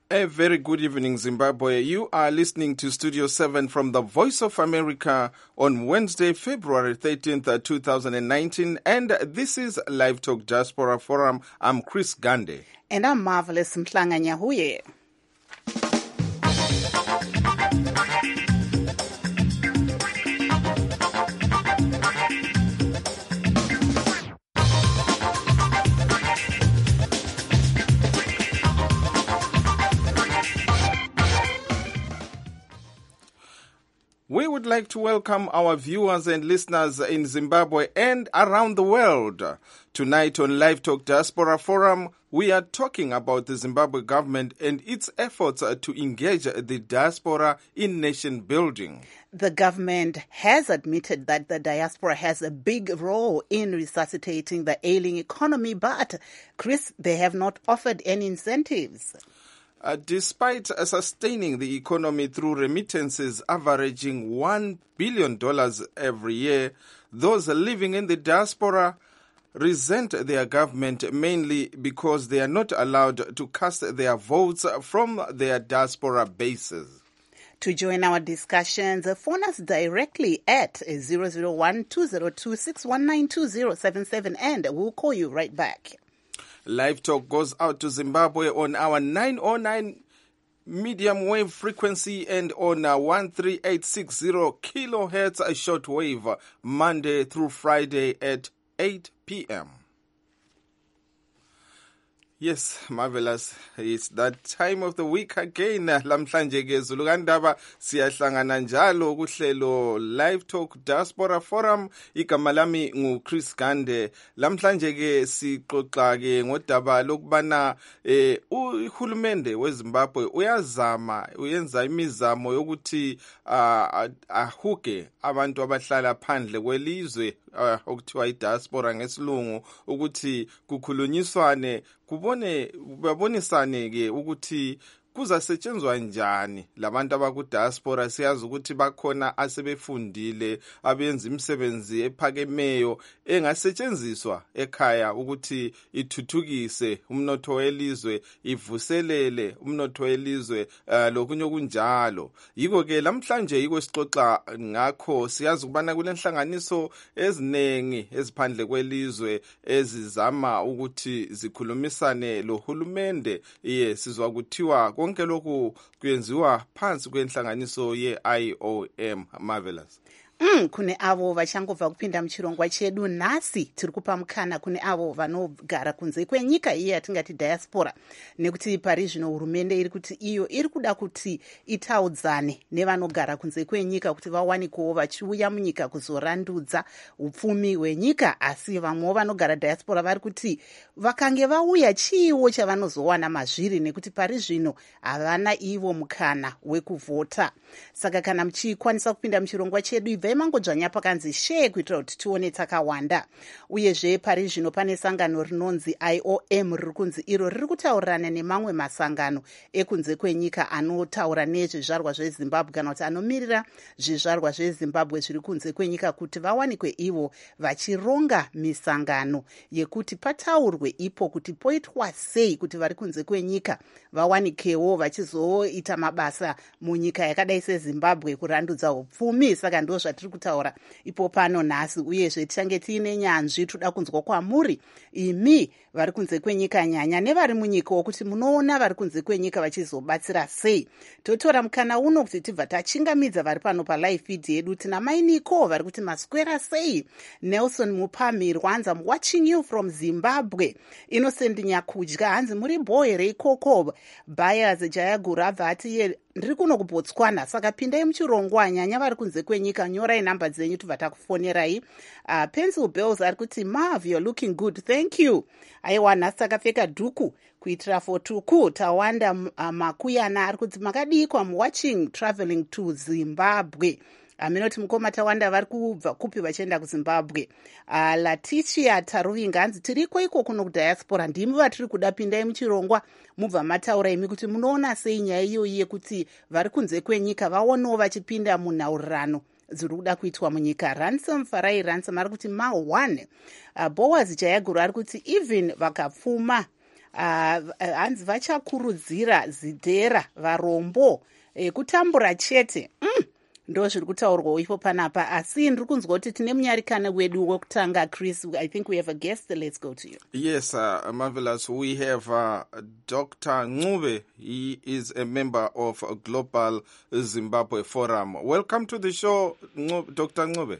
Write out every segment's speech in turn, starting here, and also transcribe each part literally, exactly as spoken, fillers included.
A very good evening, Zimbabwe. You are listening to Studio seven from the Voice of America on Wednesday, February thirteenth, two thousand nineteen. And this is Live Talk Diaspora Forum. I'm Chris Gande. And I'm Marvelous Mhlanga Nyahuye. We would like to welcome our viewers and listeners in Zimbabwe and around the world. Tonight on Live Talk Diaspora Forum, we are talking about the Zimbabwe government and its efforts to engage the diaspora in nation building. The government has admitted that the diaspora has a big role in resuscitating the ailing economy, but, Chris, they have not offered any incentives. Uh, despite uh, sustaining the economy through remittances averaging one billion dollars every year, those living in the diaspora resent their government mainly because they are not allowed to cast their votes from their diaspora bases. To join our discussions, phone us directly at zero zero one, two zero two, six one nine two zero seven seven and we'll call you right back. Live Talk goes out to Zimbabwe on our nine oh nine medium wave frequency and on our one three eight six zero kilohertz shortwave Monday through Friday at eight p.m. Yes, marvelous. It's that time of the week again. Lamhlanje ke Zulukandaba siyahlangana njalo kuhlelo Live Talk Diaspora Forum. Igama lami ngu Chris Gande. Lamhlanje ke sixoxa ke ngodaba lokubana eh uhulumende weZimbabwe uyazama uyenza imizamo yokuthi ahuke abantu abahlala phandle kwelizwe okuthiwa idiaspora ngesilungu ukuthi kukhulunyiswane kubone babonisane ke ukuthi kuzasetshenzwa njani labantu abakudiaspora. Siyazi ukuthi bakhona asebefundile abenza imisebenzi ephakemeyo engasetshenziswa ekhaya ukuthi ithuthukise umnotho welizwe, ivuselele umnotho welizwe uh, lokunye okunjalo. Yiko ke lamhlanje yiko sixoxa ngakho. Siyazi ukubana kulenhlanganiso ezinengi eziphandle kwelizwe ezizama ukuthi zikhulumisane lohulumende. Iye sizwa kuthiwa konke lokhu kuyenziwa phansi kwenhlanganiso ye-I O M. Marvelous. Mm, kune avo vachangobva kupinda muchirongwa chedu nhasi tiri kupa mukana kune avo vanogara kunze kwenyika iye yatingati diaspora, nekuti pari zvino hurumende iri kuti iyo iri kuda kuti itaudzane nevanogara kunze kwenyika kuti vawanikewo vachiuya munyika kuzorandudza upfumi hwenyika. Asi vamwewo vanogara diaspora vari kuti vakange vauya chiiwo chavanozowana mazviri, nekuti pari zvino havana ivo mukana wekuvhota. Saka kana muchikwanisa kupinda muchirongwa chedu, ibvai mangodzvanya pakanzi share kuitira kuti tione takawanda. Uyezve pari zvino pane sangano rinonzi I O M riri kunzi iro riri kutaurirana nemamwe masangano ekunze kwenyika anotaura nezvizvarwa zveZimbabwe kana kuti anomirira zvizvarwa zveZimbabwe zviri kunze kwenyika kuti vawanikwe ivo vachironga misangano yekuti pataurwe ipo kuti poitwa sei kuti vari kunze kwenyika vawanikewo vachizoita mabasa munyika yakadai seZimbabwe kurandudza upfumi. Saka ndo zvatiri kutaura ipo pano nhasi. Uyezve tichange tiine nyanzvi toda kunzwa kwamuri imi vari kunze kwenyika nyanya nevari munyikawo kuti munoona vari kunze kwenyika vachizobatsira sei. Totora mukana uno kuti tibva tachingamidza vari pano palive feed yedu. Tina mainiko vari kuti maswera sei. Nelson Mupami Rwanza, I'm watching you from Zimbabwe. Innocent Nyakudya hanzi muri boy reikoko. Buyers Jayagura abva ati ye ndiri kuno kuBotswana, saka pindai muchirongwa nyanya vari kunze kwenyika, nyorai namba dzenyu tubva takufonerai. Uh, Pencil Bells ari kuti Marv, you're looking good, thank you. Aiwa nhasi takapfeka dhuku kuitira for tuku. Tawanda uh, Makuyana ari kuti makadikwa, I'm watching traveling to Zimbabwe. Aminoti mukoma tawanda vari kubva kupi vachienda kuZimbabwe. Uh, Leticia Taruvinga hanzi tiriko iko kuno kudiaspora, ndimi vatiri kuda pindai muchirongwa mubva mataura imi kuti munoona sei nyaya iyoyi yekuti vari kunze kwenyika vaonewo vachipinda munhaurirano dziri kuda kuitwa munyika. Ransom Farai Ransom ari kuti ma one. Uh, Boaz Jayaguru ari kuti even vakapfuma hanzi vachakurudzira zidhera varombo e, kutambura chete mm. ndo zviri kutaurwawo ipo panapa, asi ndiri kunzwa kuti tine munyarikana wedu wekutanga. Chris, I think we have a guest. Let's go to you. Yes, uh, marvelous. We have uh, Doctor Ncube. He is a member of Global Zimbabwe Forum. Welcome to the show, Doctor Ncube.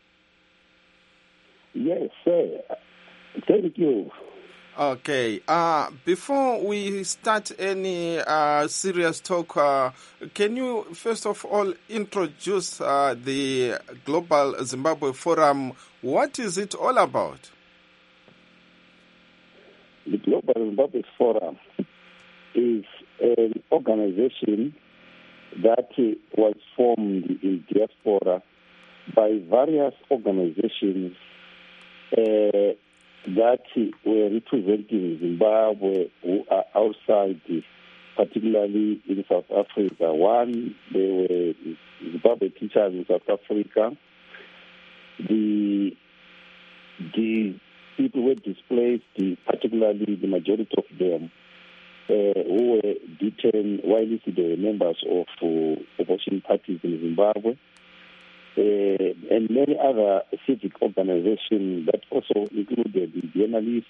Yes, sir. Thank you. Okay. Uh, before we start any uh, serious talk, uh, can you first of all introduce uh, the Global Zimbabwe Forum? What is it all about? The Global Zimbabwe Forum is an organization that was formed in diaspora by various organizations uh, that were representing Zimbabwe who are outside, particularly in South Africa. One, they were Zimbabwe teachers in South Africa. The, the people were displaced, particularly the majority of them, uh, who were detained while they were members of uh, opposition parties in Zimbabwe. Uh, and many other civic organizations that also included the journalists,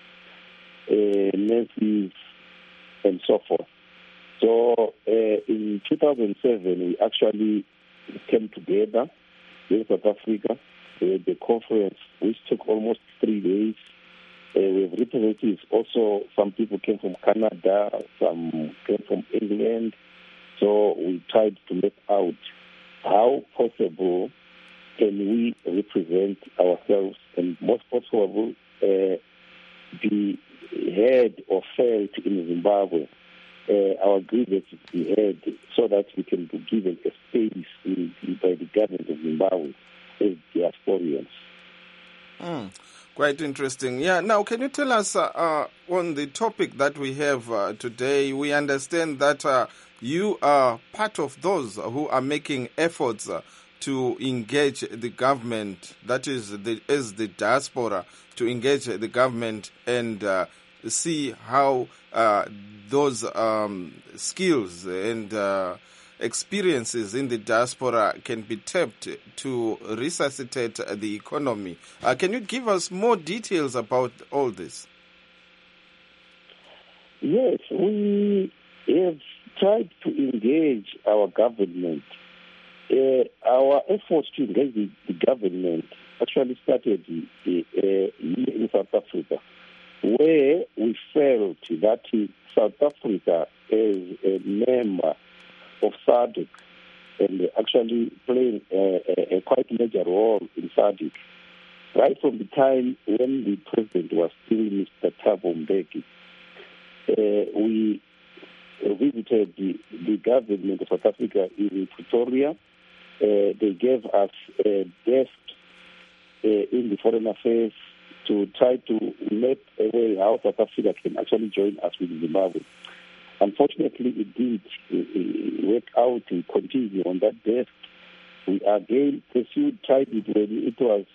uh, nurses, and so forth. So uh, in two thousand seven, we actually came together in South Africa, uh, the conference, which took almost three days. Uh, we have representatives also, some people came from Canada, some came from England. So we tried to make out how possible can we represent ourselves and most possible uh, be heard or felt in Zimbabwe, uh, our grievances be heard so that we can be given a space in, in, by the government of Zimbabwe as diasporians. Mm, quite interesting. Yeah. Now, can you tell us uh, uh, on the topic that we have uh, today? We understand that uh, you are part of those who are making efforts uh, to engage the government, that is, the, as the diaspora, to engage the government and uh, see how uh, those um, skills and uh, experiences in the diaspora can be tapped to resuscitate the economy. Uh, can you give us more details about all this? Yes, we have tried to engage our government. Uh, our efforts to engage the, the government actually started uh, in South Africa, where we felt that South Africa is a member of SADC and actually playing a, a, a quite major role in SADC. Right from the time when the president was still Mister Thabo Mbeki, uh, we visited the, the government of South Africa in Pretoria. Uh, they gave us a desk uh, in the Foreign Affairs to try to make a way how South Africa can actually join us with Zimbabwe. Unfortunately, it did uh, work out and continue on that desk. We again pursued, tried it when it was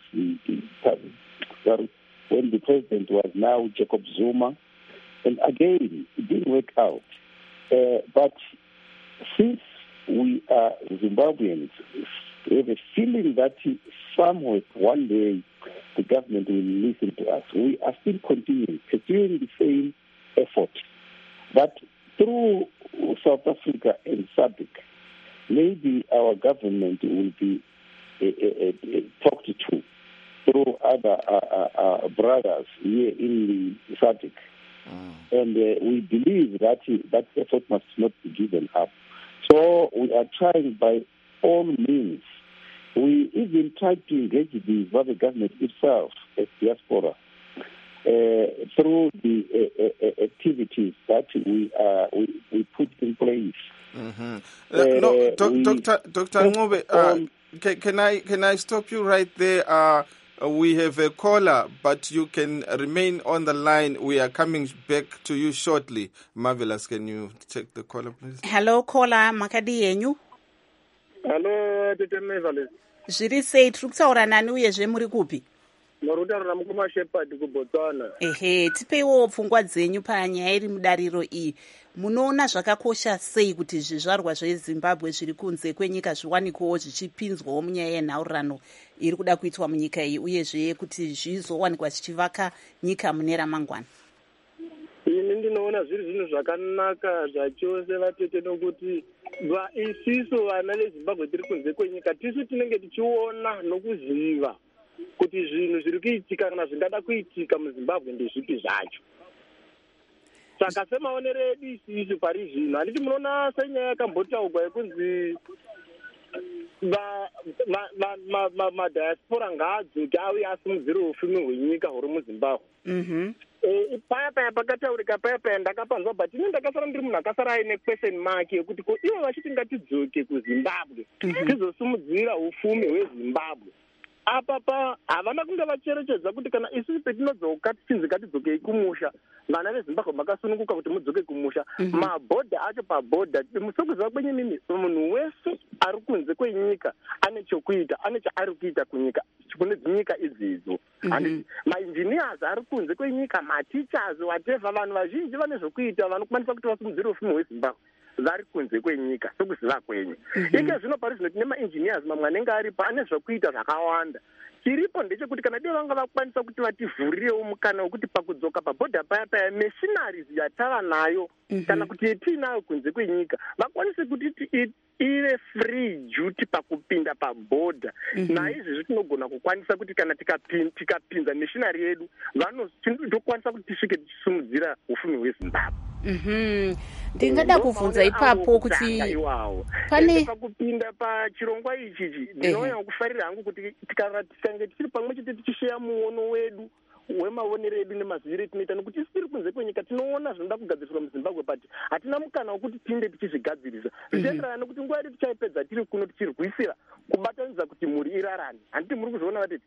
uh, when the president was now Jacob Zuma, and again it didn't work out. Uh, but since we are Zimbabweans, we have a feeling that somewhere one day the government will listen to us. We are still continuing, pursuing the same effort. But through South Africa and SADC, maybe our government will be uh, uh, uh, talked to through other uh, uh, brothers here in the SADC. Mm. And uh, we believe that that effort must not be given up. So we are trying by all means. We even tried to engage the Zimbabwe government itself as diaspora uh, through the uh, uh, activities that we, uh, we we put in place. Mm-hmm. Uh, no, doc, we, Doctor Doctor Ncube, uh, can, can I can I stop you right there? Uh, we have a caller, but you can remain on the line. We are coming back to you shortly. Marvelous, can you take the caller, please? Hello, caller. Makadi yenyu. Hello, Tete Marvelous. Zviri sei, tiri kutaura nani uyezve muri kupi? Marutaura mukoma Shepherd kuBotswana. Ehe, tipeiwo pfungwa dzenyu panyaya iri mudariro iyi. Munoona zvakakosha sei kuti zvizvarwa zveZimbabwe zviri kunze kwenyika zviwanikewo zvichipinzwawo munyaya yenhaurirano iri kuda kuitwa munyika iyi, uyezve kuti zvizowanikwa zvichivaka nyika mune ramangwana? Ini ndinoona zviri zvinhu zvakanaka zvachose vatete, nokuti isisu vana veZimbabwe tiri kunze kwenyika tisu tinenge tichiona nokuziva kuti zvinhu zviri kuitika kana zvingada kuitika muZimbabwe ndezvipi zvacho. Saka semaonero edu isisu pari zvino, handiti munoona senyaya yakambotaurwa yekunzi madhayasipora ngaadzoke auye asimudzire ufumi hwenyika huri muZimbabwe. Paya paya pakataurika paya paya ndakapanzwa, but ini ndakasara ndiri munhu akasara aine question mark yekuti ko ivo vachiti ngatidzoke kuZimbabwe tizosimudzira ufumi hweZimbabwe, apapa havana kunge vacherechedza kuti kana isusu petinodzoka tichinzi ngatidzokei kumusha, vana veZimbabwe makasununguka kuti mudzoke kumusha, mabhodha acho pabhodha musokuziva kwenye mimi munhu wese ari kunze kwenyika ane chokuita, ane chaari kuita kunyika kune dzinyika idzidzo. Handiti mainjiniyazi ari kunze kwenyika, matichers, whatever, vanhu vazhinji vane zvokuita vanokwanisa kuti vasimudzire ufumi hweZimbabwe vari kunze kwenyika sokuziva kwenyu. Ike zvino pari zvino tine mainjiniyazi mamwe anenge aripo ane zvokuita zvakawanda. Chiripo ndechekuti kana dei vanga vakwanisa kuti vativhurirewo mukana wekuti pakudzoka pabhodha paya paya machineries yatava nayo kana kuti yetiinayo kunze kwenyika vakwanise kuti ive free duty pakupinda pabhodha. Naizvizvi tinogona kukwanisa kuti kana tikapinza machinery yedu vanotokwanisa kuti tisvike tichisimudzira ufumi hweZimbabwe. Ndingada kubvunza ipapo kuti pane pakupinda pachirongwa ichichi ndinoona kufarira hangu kuti tikange tiri pamwe chete tichisheya muono wedu wemaonero edu nemaziviro etinoita, nokuti isi tiri kunze kwenyika tinoona zvinoda kugadzirwa muZimbabwe but hatina mukana wekuti tiinde tichizvigadzirisa zvichienderana nekuti nguva yedu tichaipedza tiri kuno tichirwisira kubatanidza kuti mhuri irarame. Handiti muri kuzviona vatete?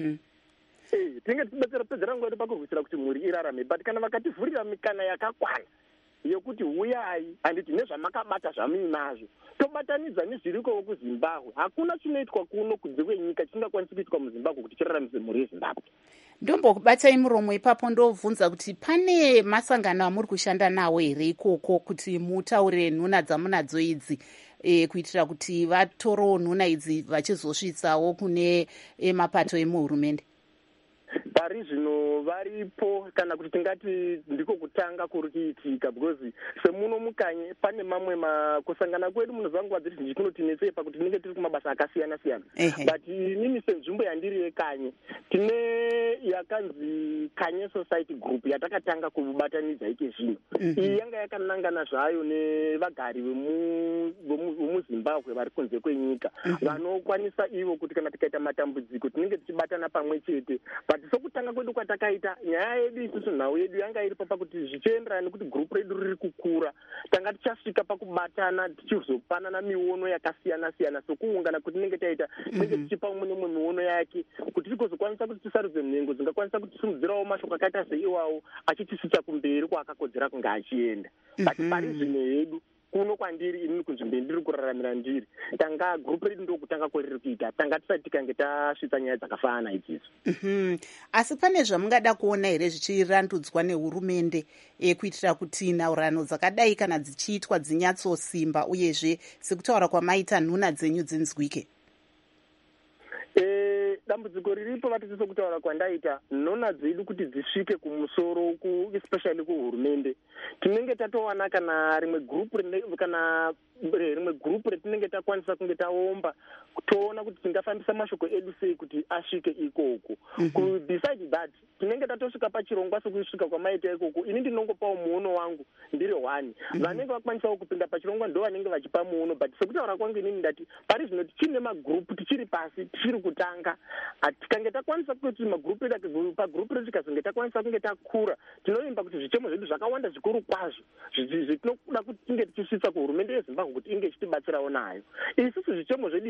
Tinenge tichibetsera pedzera nguva yedu pakurwisira kuti mhuri irarame, but kana vakativhurira mikana yakakwana yokuti huyai handiti nezvamakabata zvamuinazvo tobatanidza nezvirikowo kuZimbabwe, hakuna chinoitwa kuno kunze kwenyika chisingakwanisi kuitwa muZimbabwe kuti chiraramise mhuri yeZimbabwe. Ndombokubatai muromo ipapo ndobvunza kuti pane masangano amuri kushanda nawo here ikoko kuti mutaure nhuna dzamunadzo idzi, e, kuitira kuti vatorewo nhuna idzi vachizosvitsawo kune e, mapato emuhurumende? Pari zvino varipo, kana kuti tingati ndiko kutanga kuri kuitika, because semuno mukanye pane mamwe kusangana kwedu munozva nguva dziri zhinji kunotinetsei pakuti tinenge tiri kumabasa akasiyana siyana. But inini senzvimbo yandiri yekanye tine yakanzi Kanye Society Group yatakatanga kubatanidza ike zvino. Iyi yanga yakanangana zvayo nevagari vemuZimbabwe vari kunze kwenyika vanokwanisa ivo kuti kana tikaita matambudziko tinenge tichibatana pamwe chete. But sokutanga kwedu kwatakaita nyaya yedu isusu nhau yedu yanga iripo pakuti zvichienderana nekuti gurupu redu riri kukura tanga tichasvika pakubatana tichizopanana miono yakasiyana siyana sokuungana kuti tinenge taita tinenge tichipa umwe nemwe miono yake kuti tigozokwanisa kuti tisarudze nhengo dzingakwanisa kuti tisimudzirawo mashoko akaita seiwawo achitisvitsa kumberi kwaakakodzera kunge achienda. But pari zvino yedu kuno kwandiri inini kunzvimbo ndiri kuraramira ndiri tanga gurupu redu ndokutanga kweriri kuita tanga tisati tikange tasvitsa nyaya dzakafanana idzidzo. Asi pane zvamungada kuona here zvichirandudzwa nehurumende e, kuitira kuti nhaurirano dzakadai kana dzichiitwa dzinyatsosimba uyezve sekutaura kwamaita nhuna dzenyu dzinzwike? E, dambudziko riripo vatisi sokutaura kwandaita nhona dzedu kuti dzisvike kumusoro ku, especially kuhurumende tinenge tatowana kana rimwe gurupu kana rimwe gurupu retinenge takwanisa kunge taomba toona kuti tingafambisa mashoko edu sei kuti asvike ikoko. Beside that tinenge tatosvika pachirongwa sokusvika kwamaita ikoko ini ndinongopawo muono wangu ndiri one. Vanenge vakwanisawo kupinda pachirongwa ndo vanenge vachipa muono, but sekutaura kwangu inini ndati pari zvino tichine magurupu tichiri pasi tichiri kutanga tikange takwanisa kuti magurupu edu pagurupu redu tikazonge takwanisa kunge takura tinoimba kuti zvichemo zvedu zvakawanda zvikuru kwazvo zvetinoda kuti tinge tichisvitsa kuhurumende yeZimbabwe kuti inge ichitibatsirawo nayo. Isusu zvichemo zvedu izvizvo zvinenge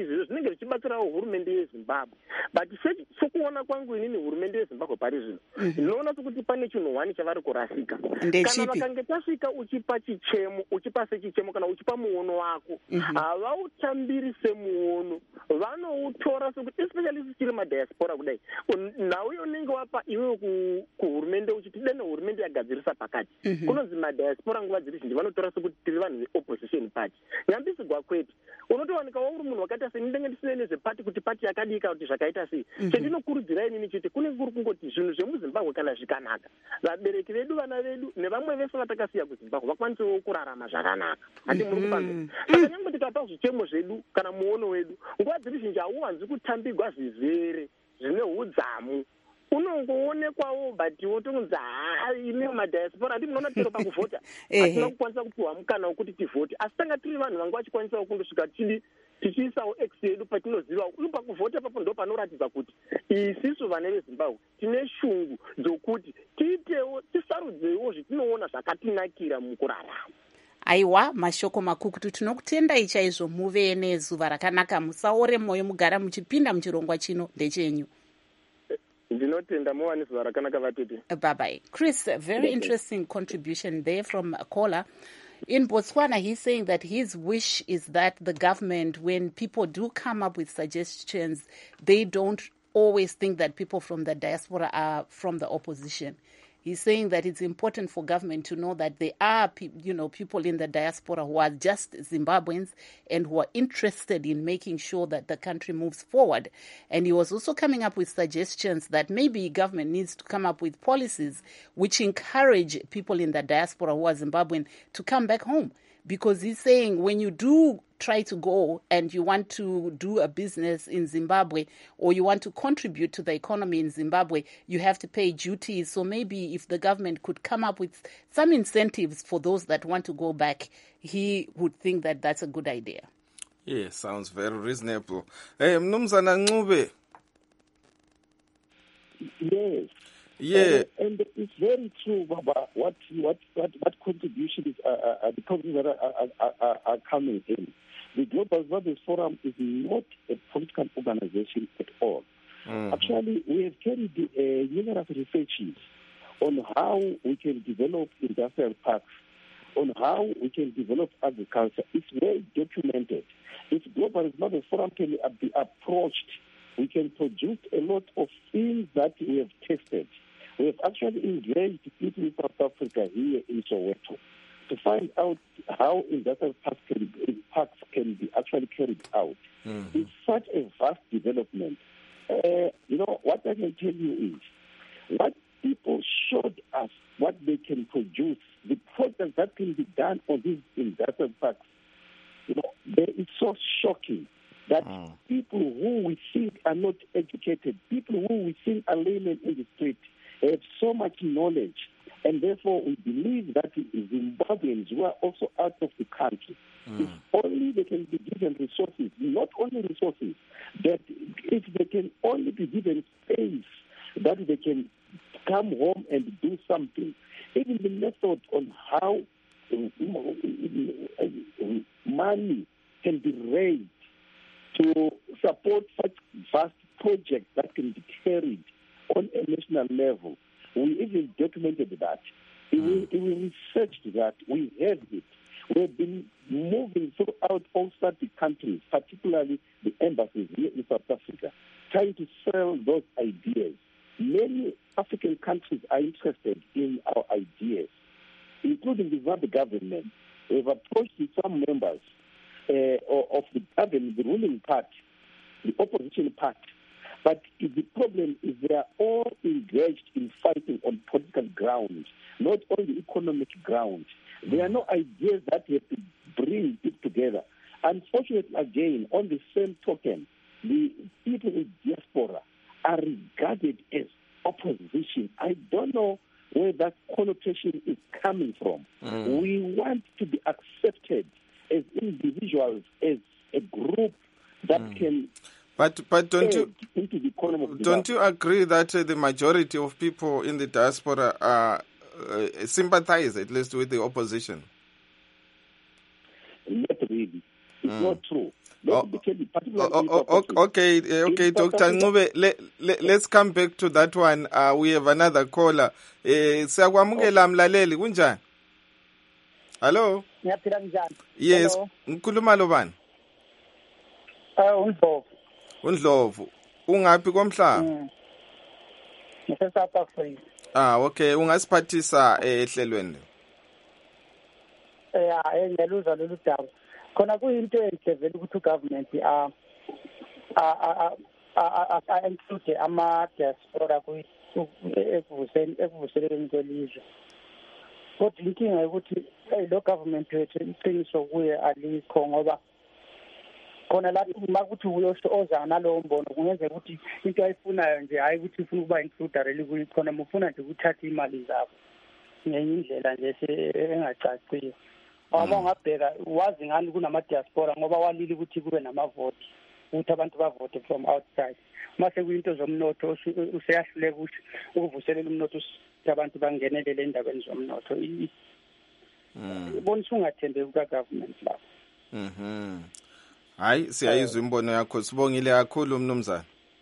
zvinenge zvichibatsirawo hurumende yezimbabwe. But sokuona kwangu inini hurumende yezimbabwe pari zvino ndinoona sokuti pane chinhu hwani chavari kurasika. Kana vakange tasvika uchipa chichemo uchipa sechichemo kana uchipa muono wako havautambiri semuono, vanoutora sokuti especially tichiri madiaspora kudai nhau unenge wapa iwewe kuhurumende uchiti dene hurumende yagadzirisa pakati kunonzi madiaspora nguva dziri zhinji vanotora sokuti tiri vanhu veopposition party. Nyambisigwa kwete unotowanikwa uri munhu wakaita sei ndenge ndisine nezvepati kuti pati yakadika kuti zvakaita sei. Chendinokurudzira inini chete kunenge kuri kungoti zvinhu zvemuzimbabwe kana zvikanaka vabereki vedu vana vedu nevamwe vese vatakasiya kuzimbabwe vakwanisewo kurarama zvakanaka. Hati muri kupambe saka nyangwe tikapa zvichemo zvedu kana muono wedu nguva dziri zhinji hauwanzi kutambigwa zvizere zvine udzamu, unongoonekwawo but wotonzi ine madiaspora hati munoona tero pakuvhota hatina kukwanisa kupiwa mukana wekuti tivhote, asi tanga tiri vanhu vanga vachikwanisawo kundosvika tidi tichiisawo ex yedu patinoziva uri pakuvhota papo ndo panoratidza kuti isisu vane vezimbabwe tine shungu dzokuti tiitewo tisarudzewo zvitinoona zvakatinakira mukurarama. Aiwa, mashoko makukutu tinokutendai chaizvo, muve nezuva rakanaka, musaore mwoyo, mugara muchipinda muchirongwa chino ndechenyu. Ndinotenda muwane zuva rakanaka vatete. Bye bye. Chris, very interesting contribution there from Kola. In Botswana, he's saying that his wish is that the government, when people do come up with suggestions, they don't always think that people from the diaspora are from the opposition. He's saying that it's important for government to know that there are, you know, people in the diaspora who are just Zimbabweans and who are interested in making sure that the country moves forward. And he was also coming up with suggestions that maybe government needs to come up with policies which encourage people in the diaspora who are Zimbabwean to come back home. Because he's saying when you do try to go and you want to do a business in Zimbabwe or you want to contribute to the economy in Zimbabwe, you have to pay duties. So maybe if the government could come up with some incentives for those that want to go back, he would think that that's a good idea. Yeah, sounds very reasonable. Hey, Mnumzana Ncube. Yes. Yeah, uh, and it's very true, Baba. What what what, what contributions are, are, are the problems that are, are, are, are coming in? The Global Zimbabwe Forum is not a political organization at all. Mm-hmm. Actually, we have carried uh, numerous researches on how we can develop industrial parks, on how we can develop agriculture. It's well documented. If Global Zimbabwe Forum can be approached, we can produce a lot of things that we have tested. We have actually engaged people in South Africa here in Soweto to find out how industrial parks can, parks can be actually carried out. Mm-hmm. It's such a vast development. Uh, you know, what I can tell you is what people showed us, what they can produce, the product that can be done on these industrial parks, you know, they, it's so shocking that mm. people who we think are not educated, people who we think are laymen in the street, have so much knowledge, and therefore we believe that Zimbabweans who are also out of the country, mm. if only they can be given resources, not only resources, that if they can only be given space, that they can come home and do something. Even the method on how money can be raised to support such vast projects that can be carried on a national level. We even documented that. Mm. We, we researched that. We have it. We've been moving throughout all such countries, particularly the embassies here in South Africa, trying to sell those ideas. Many African countries are interested in our ideas, including the Zimbabwe government. We've approached some members uh, of the government, the ruling party, the opposition party. But the problem is they are all engaged in fighting on political grounds, not on the economic ground. There are no ideas that have to bring it together. Unfortunately, again, on the same token, the people in diaspora are regarded as opposition. I don't know where that connotation is coming from. Mm. We want to be accepted as individuals, as a group that mm. can... But but don't you into the economy of don't you agree that uh, the majority of people in the diaspora are uh, sympathize at least with the opposition? Not really. It's mm. not true. Let Oh, me tell you, particularly oh, in oh, South oh, Africa. okay, eh, okay, In South Doctor Africa- Ncube, let, let, let's come back to that one. Uh, we have another caller. Eh, siyakwamukela mlaleli, kunjani? Hello? Ngiyaphila njani? Yes, Hello. ngikhuluma lo bani? Ah, uNdlovu. uNdlovu. Ungaphi komhlaba? Mm. Ngise South Africa. Ah, okay, ungasiphathisa ehlelweni. Eh, eh ngiyaluza lolu daba. Khona kuyinto enhle vele ukuthi ugovernment a a a a include ama diaspora ku ekuvuseni ekuvuseleleni kwelizwe. Kodwa inkinga ukuthi lo government wethu iqiniso kuye alikho ngoba khona la makuthi uyosho oza nalowo mbono kungenzeka ukuthi into ayifunayo nje hayi ukuthi ufuna ukuba include really kuyikhona mufuna nje ukuthatha imali zabo ngenye indlela nje engacacile. Uma ungabheka wazi ngani kunama diaspora ngoba walili ukuthi kube namavoti ukuthi abantu bavote from outside. Mase kuyinto zomnotho useyahluleka ukuthi ukuvuselela umnotho abantu bangenelele endabeni zomnotho. Bonisa ungathembeki ka government la. Mhm. Hayi siyayizwa imbono yakho, sibongile kakhulu mnumzana.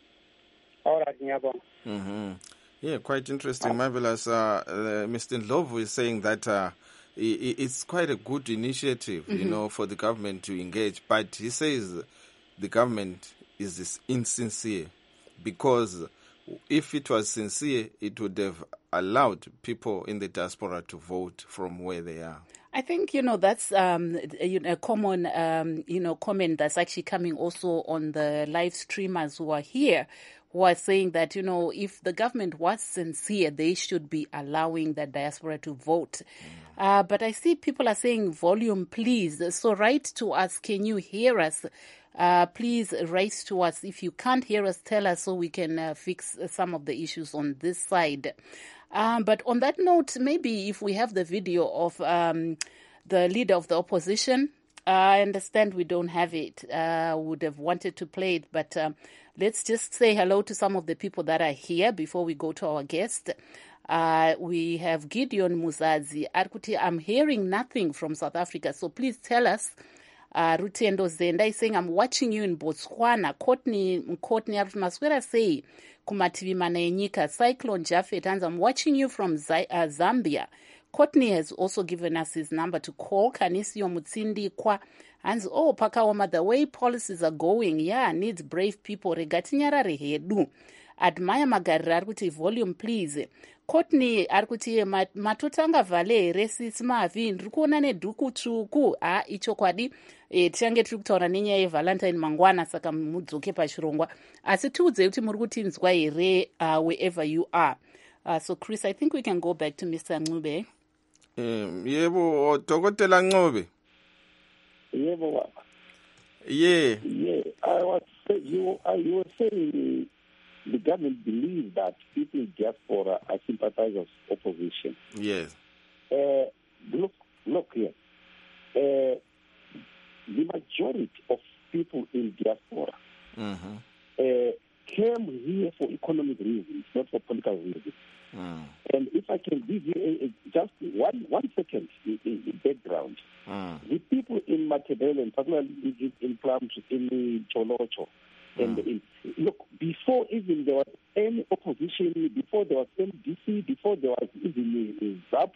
Alright, ngiyabonga. Mhm. Yeah, quite interesting, marvelous. Uh, uh, Mister Ndlovu is saying that uh, i- it's quite a good initiative, mm-hmm. you know, for the government to engage. But he says the government is insincere because if it was sincere, it would have allowed people in the diaspora to vote from where they are. I think, you know, that's um, you know, a common, um, you know, comment that's actually coming also on the live streamers who are here, who are saying that, you know, if the government was sincere, they should be allowing the diaspora to vote. Mm. Uh, but I see people are saying, volume, please. So write to us. Can you hear us? Uh, please write to us. If you can't hear us, tell us so we can uh, fix some of the issues on this side. Um, but on that note, maybe if we have the video of um, the leader of the opposition, uh, I understand we don't have it. Uh, would have wanted to play it, but um, let's just say hello to some of the people that are here before we go to our guest. Uh, we have Gideon Muzazi. Arkuti, I'm hearing nothing from South Africa, so please tell us. Uh, Rutendo Zenda is saying, I'm watching you in Botswana. Courtney, Courtney Maswera say, Kuma T V Manaenyika, Cyclone Jaffet, and I'm watching you from Z- uh, Zambia. Courtney has also given us his number to call. Kanisio Mutsindi Kwa. And oh, Pakawama, the way policies are going, yeah, needs brave people. Regatinyara rehedu. Admire Magarira, Arkuti, volume, please. Courtney arikuti matotanga vale resis mavi ndikuona nedhuku tsvuku ha icho kwadi e, tichange tiri kutaura nenyaya yevalentine mangwana saka mudzoke pachirongwa asi tiudzei kuti muri kutinzwa here uh, wherever you are. Uh, so Chris, I think we can go back to Mister Ncube. Um, yebo Dokotela Ncube. Yebo wa. Yeah. Yeah, I was you uh, you were saying the government believes that people in diaspora are sympathizers of opposition. Yes. Uh, look, look here. Uh, the majority of people in diaspora mm-hmm. uh, came here for economic reasons, not for political reasons. Mm. And if I can give you a, a, just one one second in, in, in background, mm. the people in Matabele, particularly in, in Plums, in Cholocho, and in, look, before even there was any opposition, before there was M D C, before there was even ZAP,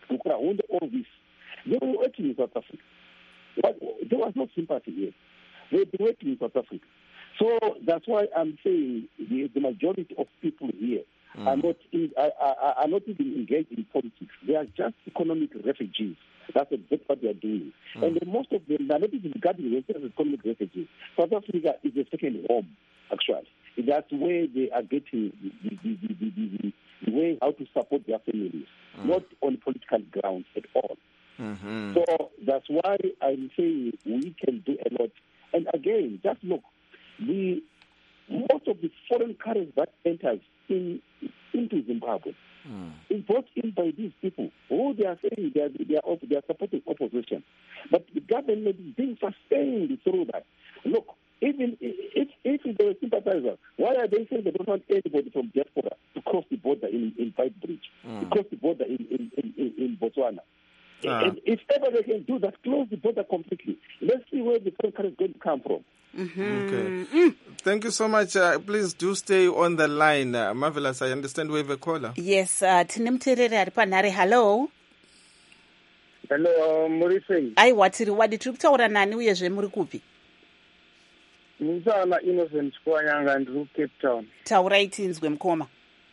all this, they were working in South Africa. But there was no sympathy here. They were working in South Africa. So that's why I'm saying the, the majority of people here mm. are not in, are, are, are not even engaged in politics. They are just economic refugees. That's exactly what they are doing. Mm. And most of them are not even regarding themselves as economic refugees. South Africa is a second home, actually. That's where they are getting the, the, the, the, the, the way how to support their families, mm. not on political grounds at all. Mm-hmm. So that's why I'm saying we can do a lot. And again, just look, the most of the foreign currency that enters in into Zimbabwe mm. is brought in by these people who they are saying they are, they are, they are supporting opposition. But the government is being sustained through that. Look, even if, if they were sympathizers, why are they saying they don't want anybody from diaspora to cross the border in, in White Bridge, mm. to cross the border in, in, in, in Botswana? Ah. And if ever they can do that, close the border completely. Let's see where the foreign currency is going to come from. Mm-hmm. Okay. Mm. Thank you so much. Uh, please do stay on the line. Uh, Marvelous, I understand we have a caller. Yes, uh, tinemterere ari panhare. Hello. Hello, Murisei. Aiwa, tiri wadi tiri kutaura nani uyezve muri kupi? Muzana Innocent Kwanyanga ndiri Cape Town. Taurai tinzwe mukoma.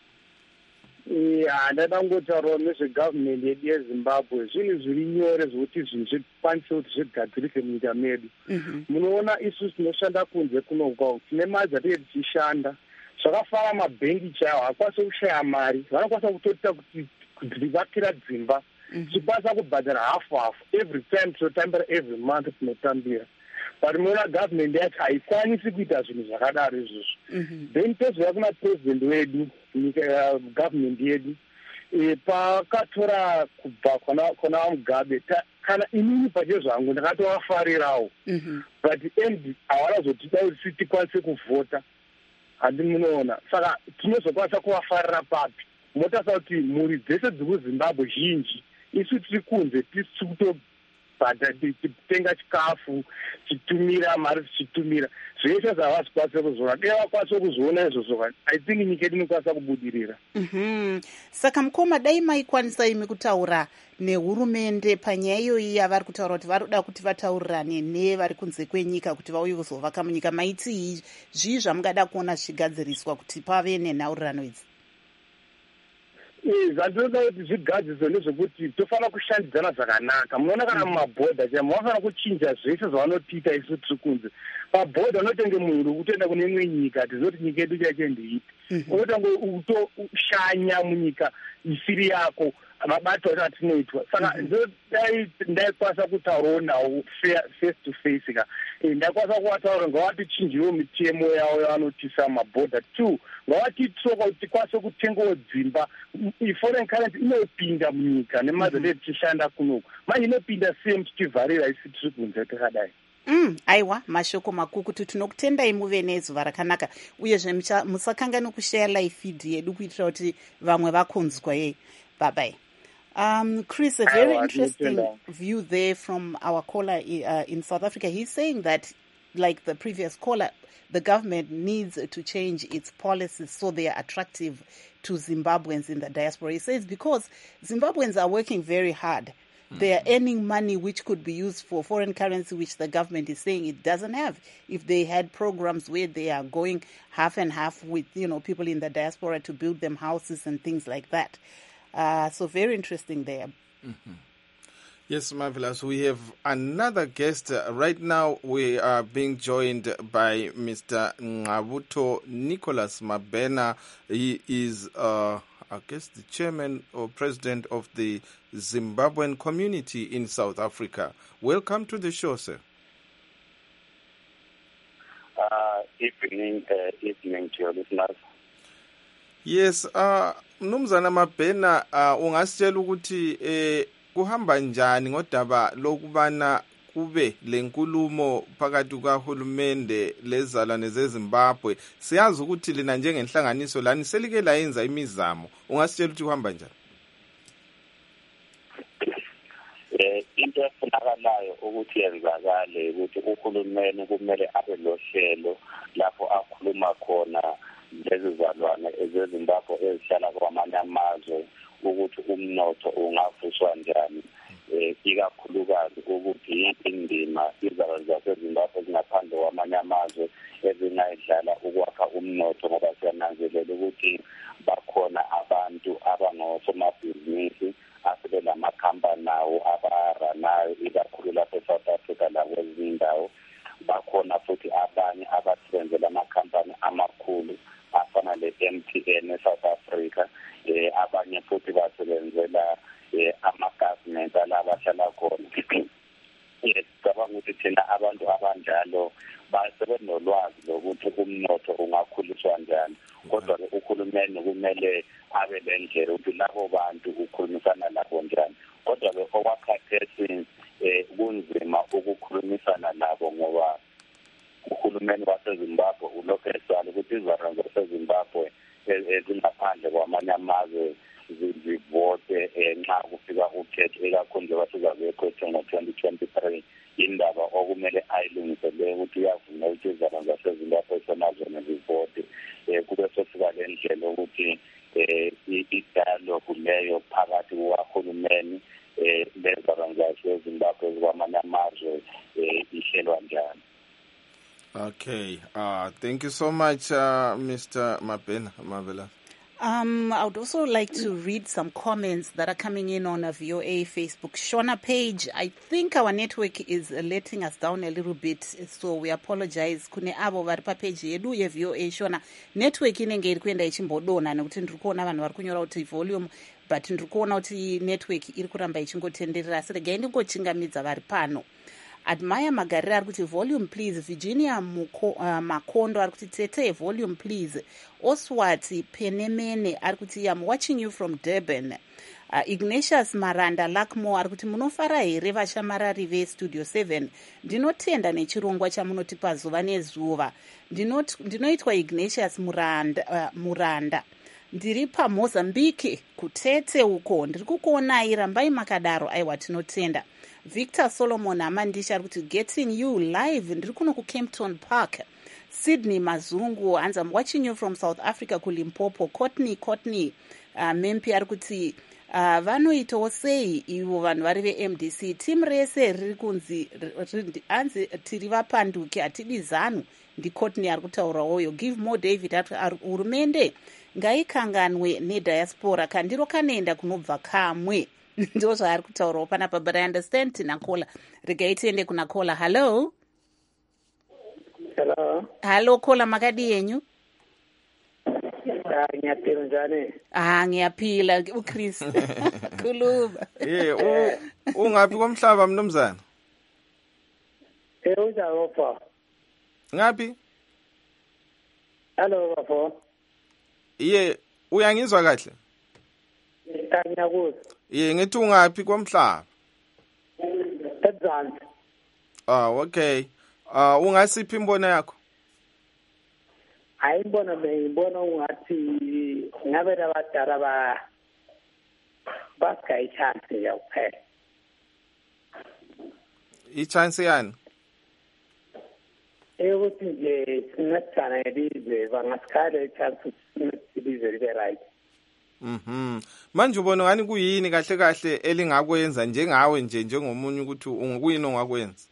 Ya, ndada ngotaura nezvegovernment yedu yeZimbabwe. Zvinhu zviri nyore zvokuti zvinhu zvikwanise kuti zvigadzirike munyika medu. Munoona isu tinoshanda kunze kuno tine mari dzatinenge tichishanda. Zvakafara mabhengi chaiwo hakwanisi kushaya mari. Vanokwanisa kutoita kuti vakira dzimba. Tikwanisa kubhadhara half half every time tinotambira every month tinotambira. But munoona government yacho haikwanisi kuita zvinhu zvakadaro izvozvo. Then tozouya kuna president wedu nyika government yedu pakatora kubva kuna Mugabe kana inini pache zvangu ndakatovafarirawo but end hawana zotida kuti tikwanise kuvhota handi munoona saka tinozokwanisa kuvafarira papi motarisa kuti mhuri dzese dziri kuZimbabwe zhinji isu tiri kunze tisi kutobhadha tichitenga chikafu tichitumira mari tichitumira zveshe zvavazikwanise kuzoona dei vakwanise kuzoona izvozvo I think nyika yedu inokwanisa kubudirira. Saka mukoma dai maikwanisa imi kutaura nehurumende panyaya iyoyi yavari kutaura kuti varikuda kuti vataurirane nevari kunze kwenyika kuti vauye kuzovaka munyika, maitii zvii zvamungada kuona zvichigadziriswa kuti pave nenhaurirano idzi? Zvandinoda kuti zvigadziriswe nezvekuti tofanira kushandidzana zvakanaka. Munoona kana mumabhodha chaimo vanofanira kuchinja zvese zvavanotiita isu tiri kunze. Pabhodha unotenge munhu kutoenda kune imwe nyika tizoti nyika yedu chacho ndeipi. Unotanga kutoshanya munyika isiri yako mabato acho atinoitwa. Saka ndodai ndaikwanisa kutaurawo nawo face to face ka. Ndakwanisa kuvataura ngavatichinjiwo mitemo yavo yavanotisa mabhodha. Two, ngavatiitsoka kuti tikwanise kutengawo dzimba. Foreign currency inopinda munyika nemari dzatinenge tichishanda kunoku. Manje inopinda same tichivharira isi tiri kunze takadai. Mm, aiwa mashoko makukutu tinokutendai muve nezuva rakanaka uyezve musakanganwa kushare live feed yedu kuitira kuti vamwe vakonzwa ye. Bye bye. Um, Chris, a very Aiwa, interesting view there from our caller uh, in South Africa. He's saying that, like the previous caller, the government needs to change its policies so they are attractive to Zimbabweans in the diaspora. He says because Zimbabweans are working very hard. They are earning money which could be used for foreign currency, which the government is saying it doesn't have. If they had programs where they are going half and half with, you know, people in the diaspora to build them houses and things like that. Uh, so very interesting there. Mm-hmm. Yes, Marvelous. We have another guest. Uh, right now we are being joined by Mister Ngabuto Nicholas Mabena. He is, uh, I guess, the chairman or president of the Zimbabwean community in South Africa. Welcome to the show, sir. Uh, evening, uh, evening to your listeners. Yes, uh, Mnumzana Mabena, uh, ungasitshela ukuthi eh kuhamba njani ngodaba lokubana kube lenkulumo phakathi kuhulumende lezalwane zeZimbabwe. Siyazi ukuthi lina njengenhlanganiso lani selike layenza imizamo. Ungasitshela ukuthi kuhamba njani? Eh into efunakalayo ukuthi yenzakale ukuthi uhulumeni kumele abe lohlelo lapho akhuluma khona lezizalwane ezeZimbabwe ezihlala kwamanye amazwe ukuthi umnotho ungavuswa njani, eh ikakhulukazi ukuthi indima izalwane zaseZimbabwe zingaphandle kwamanye amazwe ezingayidlala ukwakha umnotho, ngoba siyananzelela ukuthi bakhona abantu abangosomabhizinisi asebela amakhampani nawo abaranayo ikakhulu lapha eSouth Africa lakwezinye indawo. Bakhona futhi abanye abasebenzela amakhampani amakhulu afana le-M T N eSouth Africa, eh abanye futhi basebenzela eh ama-government alaba ahlala khona. Ngicabanga ukuthi thina abantu abanjalo basebenolwazi lokuthi umnotho ungakhuliswa kufika ukhetho ekakhulu njengoba sizabe ekhethwe ngo-twenty twenty-three indaba okumele ayilungisele ukuthi uyavuma ukuthi izizalwane zaseZimbabwe sonazona zivoti um kube sofika le ndlela ukuthi um i-dialogue leyo phakathi kukahulumeni um lezizalwane zaseZimbabwe zikwamanye amazwe um ihlelwa njani. Okay. Uh, thank you so much, uh, Mister Mabena Mavela. Um, I would also like to read some comments that are coming in on a V O A Facebook Shona page. I think our network is letting us down a little bit, so we apologize. Kune avo vari page yedu ye V O A Shona network inenge iri kuenda ichimbodonha nekuti ndiri kuona vanhu vari kunyora kuti volume, but ndiri kuona kuti network iri kuramba ichingotenderera. Asi regai ndingochingamidza vari pano. Admire Magarira ari kuti volume please. Virginia Muko, uh, Makondo ari kuti tete volume please. Oswati Penemene ari kuti I'm watching you from Durban. Uh, Ignatius Maranda Lakmo ari kuti munofara here vashamarari ve Studio seven. Ndinotenda nechirongwa chamunotipa zuva nezuva. Ndinoitwa Ignatius Muranda, uh, Muranda. Ndiri paMozambique kutete uko. Ndiri kukuonai rambai makadaro aiwa tinotenda. Victor Solomon Amandisha ari kuti getting you live ndiri kuno kuCampton Park. Sydney Mazungu and I'm watching you from South Africa kuLimpopo. Courtney Courtney uh, Mempi ari kuti uh, vanoitawo sei ivo vanhu vari ve-M D C team rese riri kunzi anzi tiri vapanduke hatidi zanu. NdiCourtney ari kutaura oyo. Give more David ari hurumende ngaikanganwe nediaspora kandiro kanoenda kunobva kamwe. Ndo zvaari kutaurawo panapa, but I understand tina kola. Regai tiende kuna kola. Hello. Hello. Hello kola, makadi yenyu? Ah, ngiyapila njani? Ah, ngiyapila uChris. Khuluma. Eh, ungaphi komhlaba mnumzana? Eh, unjani pha? Ngaphi? Hello bafo. Ye, uyangizwa kahle? Ngiyakuzwa. Ye, ngithi ungaphi komhlaba? eZanzi. Ah, okay. Ah, ungasiphi imbono yakho? Ayibona beyibona ungathi ngabe labadala ba basika ichance ya kuphela. I-chance yani? Eyokuthi nje singathana ngelizwe bangasikhala ichance ilizwe libe right. Mhm. Manje ubona ngani kuyini kahle kahle elingakwenza njengawe nje njengomunye ukuthi ungukuyini ongakwenza?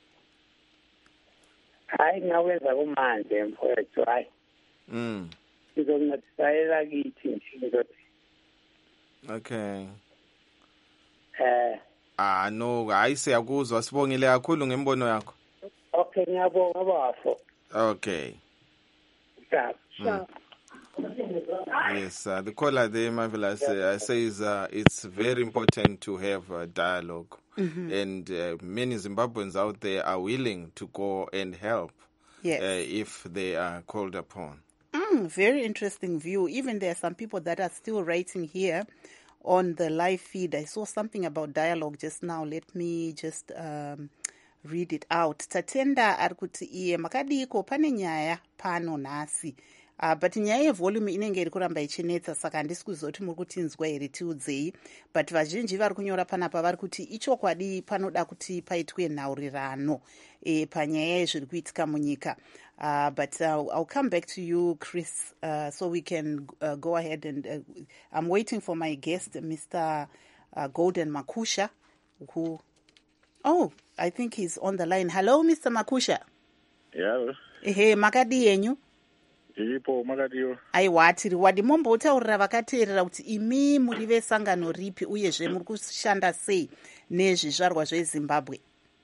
Hayi ngakwenza kumanje mfowethu hayi. Mm. Ngizokuncedisela kithi ngizothi. Okay. Eh. Ah no, hayi siyakuzwa, sibongile kakhulu ngembono yakho. Okay, ngiyabonga bafo. Okay. Sure. Sure. Yes, uh, the caller there, Marvelous, uh, says uh, it's very important to have a dialogue. Mm-hmm. And uh, many Zimbabweans out there are willing to go and help, yes, uh, if they are called upon. Mm, very interesting view. Even there are some people that are still writing here on the live feed. I saw something about dialogue just now. Let me just um, read it out. Tatenda arikuti iye makadiko pane nyaya pano nasi. Uh, but nyaya yevolume inenge iri kuramba ichinetsa, saka handisi kuzoti muri kutinzwa here tiudzei, but vazhinji vari kunyora panapa vari kuti ichokwadi panoda kuti paitwe nhaurirano e, panyaya yezviri kuitika munyika. Uh, but uh, I'll come back to you, Chris, uh, so we can uh, go ahead and uh, I'm waiting for my guest, Mister Uh, Golden Makusha, who, oh, I think he's on the line. Hello, Mister Makusha. Yeah. Ehe, makadi yenyu? Iripo makadiyo. Aiwa, tiri wadi mombotaurira vakateerera kuti imi muri vesangano ripi uyezve muri kushanda sei nezvizvarwa zveZimbabwe?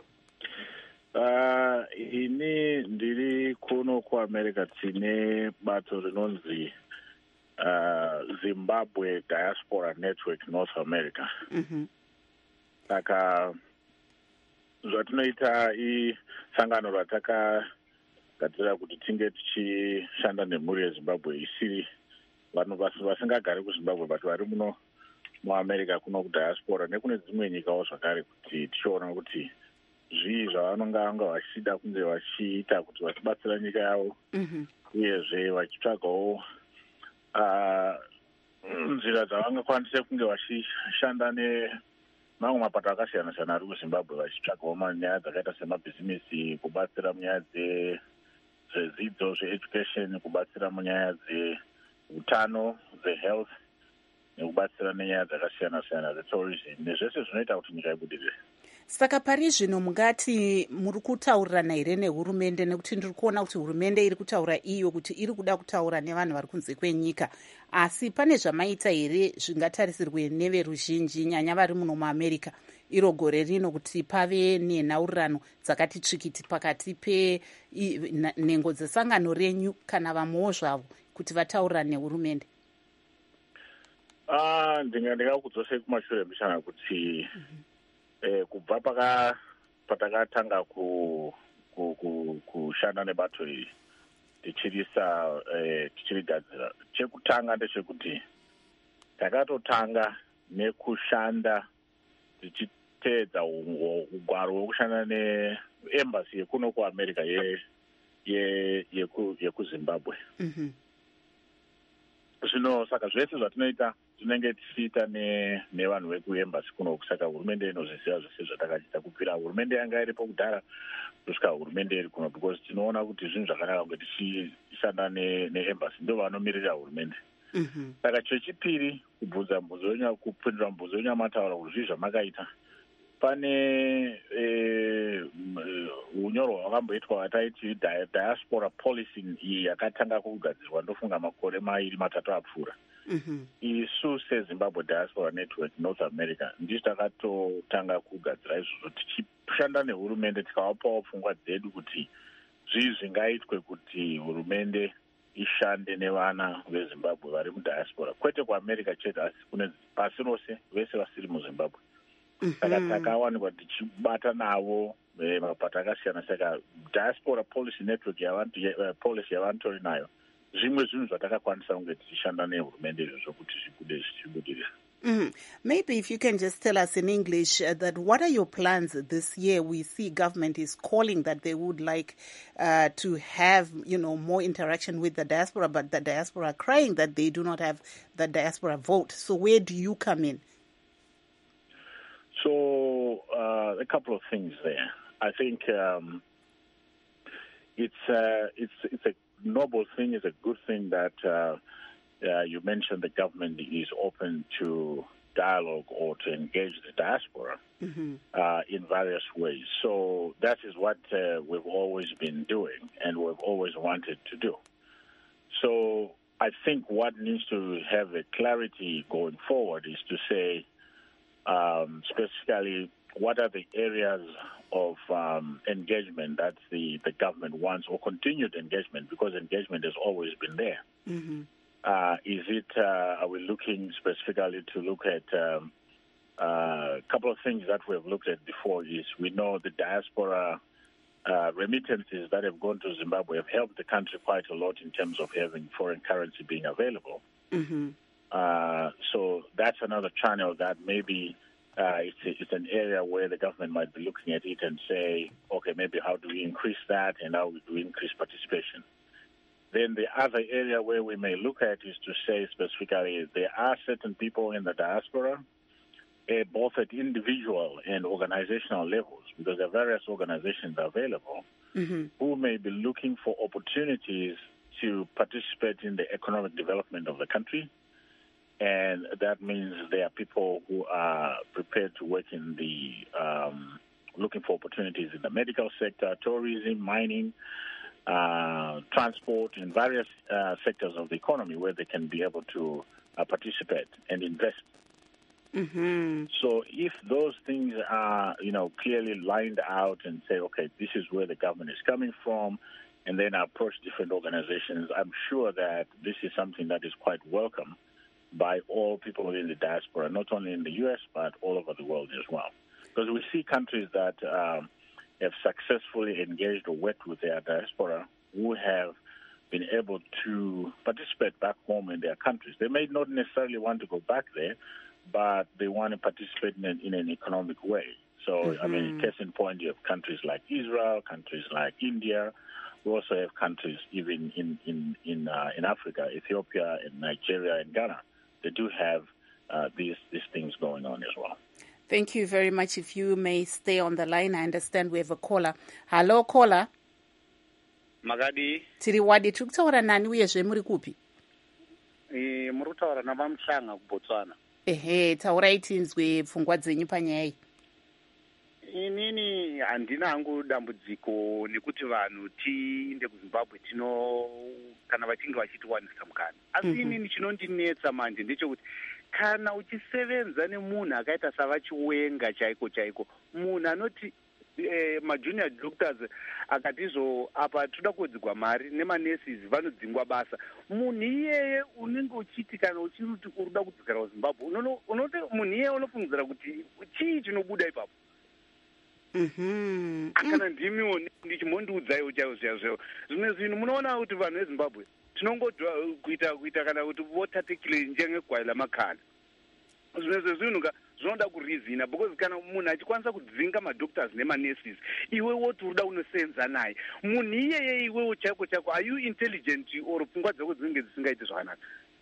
Uh, ini ndiri kuno kuAmerica tine bato rinonzi uh, Zimbabwe Diaspora Network North America. Mhm. Saka zvatinoita isangano rataka gatira kuti tinge tichishanda nemhuri yeZimbabwe isiri vanhu vasingagari kuZimbabwe but vari muno muAmerica kuno kudiaspora nekune dzimwe nyikawo zvakare kuti tichiona kuti zvii zvavanonga vanga vachida kunge vachiita kuti vachibatsira nyika yavo, uyezve vachitsvagawo nzira dzavangakwanisa kunge vachishanda mamwe mapato akasiyana-siyana ari kuzimbabwe vachitsvagawo manyaya dzakaita semabhizimisi, kubatsira munyaya dzedzidzo, zveeducation, kubatsira munyaya dzeutano, dzehealth, nekubatsira nenyaya dzakasiyana-siyana dzetourism, nezvese zvinoita kuti nyika ibudirire. Saka pari zvino mungati muri kutaurirana here nehurumende, nekuti ndiri kuona kuti hurumende iri kutaura iyo kuti iri kuda kutaura nevanhu vari kunze kwenyika, asi pane zvamaita here zvingatarisirwe neveruzhinji, nyanya vari muno muamerica iro gore rino, kuti pave nenhaurirano dzakati tsvikiti pakati penhengo dzesangano renyu kana vamwewo zvavo kuti vataurirane nehurumende? Uh, ndingakudzosei kumashure mbichana kuti mm-hmm. Eh, kubva paka patakatanga ku kushanda ku, nebato iri tichirisa eh, tichirigadzira, chekutanga ndechekuti takatotanga nekushanda tichiteedza ugwaro hwekushanda neembassy yekuno kuamerica ye ye yeku yekuzimbabwe. Mm-hmm. Zvino saka zvese zvatinoita tinenge tichiita nevanhu vekuembassy kuno, saka hurumende inozviziva zvese zvatakachita kubvira hurumende yanga iripo kudhara kusvika hurumende iri kuno, because tinoona kuti zvinhu zvakanaka kunge tichishanda neembassy, ndo vanomirira hurumende. Mm-hmm. Saka chechipiri, kubvunza mubvunzo wenyu, kupindura mubvunzo wenyu amataura kuti zvii zvamakaita, pane unyorwa hwakamboitwa hwataiti diaspora policy iyi yakatanga kugadzirwa ndofunga makore mairi matatu apfuura. Mm-hmm. Isu seZimbabwe Diaspora Network North America ndizvo takatotanga kugadzira izvozvo, tichishanda nehurumende tikavapawo pfungwa dzedu kuti zvii zvingaitwe kuti hurumende ishande nevana veZimbabwe vari mudiaspora, kwete kuamerica chete asi kune pasi rose vese vasiri muZimbabwe. Saka takawanikwa tichibata navo mapato akasiyana. Saka Diaspora Policy Network yavantu policy yavantori nayo, zvimwe zvinhu zvatakakwanisa kunge tichishanda nehurumende izvozvo kuti zvibude zvichibudirira. Mm. Maybe if you can just tell us in English uh, that what are your plans this year? We see government is calling that they would like uh, to have, you know, more interaction with the diaspora, but the diaspora are crying that they do not have the diaspora vote. So where do you come in? So uh, a couple of things there. I think um, it's uh, it's it's a noble thing, it's a good thing that uh, uh, you mentioned the government is open to dialogue or to engage the diaspora mm-hmm. uh, in various ways. So that is what uh, we've always been doing and we've always wanted to do. So I think what needs to have a clarity going forward is to say um, specifically what are the areas of um, engagement that the, the government wants, or continued engagement, because engagement has always been there. Mm-hmm. Uh, is it, uh, are we looking specifically to look at um, uh, a couple of things that we have looked at before is we know the diaspora uh, remittances that have gone to Zimbabwe have helped the country quite a lot in terms of having foreign currency being available. Mm-hmm. Uh, so that's another channel that maybe Uh, it's, a, it's an area where the government might be looking at it and say, okay, maybe how do we increase that and how do we increase participation? Then the other area where we may look at is to say specifically there are certain people in the diaspora, uh, both at individual and organizational levels, because there are various organizations available, mm-hmm. who may be looking for opportunities to participate in the economic development of the country. And that means there are people who are prepared to work in the, um, looking for opportunities in the medical sector, tourism, mining, uh, transport, and various uh, sectors of the economy where they can be able to uh, participate and invest. Mm-hmm. So if those things are, you know, clearly lined out and say, okay, this is where the government is coming from, and then approach different organizations, I'm sure that this is something that is quite welcome by all people in the diaspora, not only in the U S, but all over the world as well. Because we see countries that um, have successfully engaged or worked with their diaspora who have been able to participate back home in their countries. They may not necessarily want to go back there, but they want to participate in an, in an economic way. So, mm-hmm. I mean, case in point, you have countries like Israel, countries like India. We also have countries even in, in, in, uh, in Africa, Ethiopia and Nigeria and Ghana. They do have uh, these these things going on as well. Thank you very much. If you may stay on the line, I understand we have a caller. Hello, caller. Magadi. Tiri wadi tiri kutaura nani uyezve muri kupi? Eh, muri kutaura navaMuhlanga kuBotswana. Ehe, taurai tinzwe pfungwa dzenyu panyaya iyi. Inini handina hangu dambudziko nekuti vanhu tiinde kuZimbabwe tino kana vachinge vachitiwanisa mukana. Asi mm -hmm. inini chinondinetsa manje ndechekuti kana uchisevenza nemunhu akaita savachiwenga chaiko chaiko, munhu anoti eh, majunior doctors akatizo apa toda kudzigwa mari nemanesis vanodzingwa basa, munhu iyeye unenge uchiti kana uchiti uruda kudzokera kuZimbabwe unoti munhu iyeye unofungidzira kuti chii chinobuda ipapo. Mhm. Kana ndimiwo ndichimondiudzaiwo chaiwo chaiwo zvimwe zvinhu munoona kuti vanhu veZimbabwe tinongodwa kuita kuita kana kuti votatikile njengegwai lamakhala. Zvimwe zvezvinhu zvinoda kurizina because kana munhu achikwanisa kudzinga madoctors nemanesis iwe woti uruda unosenza naye, munhu iyeye iwewo chako chako are you intelligent or pfungwa dzako dzinenge dzisingaiti zvakanaka?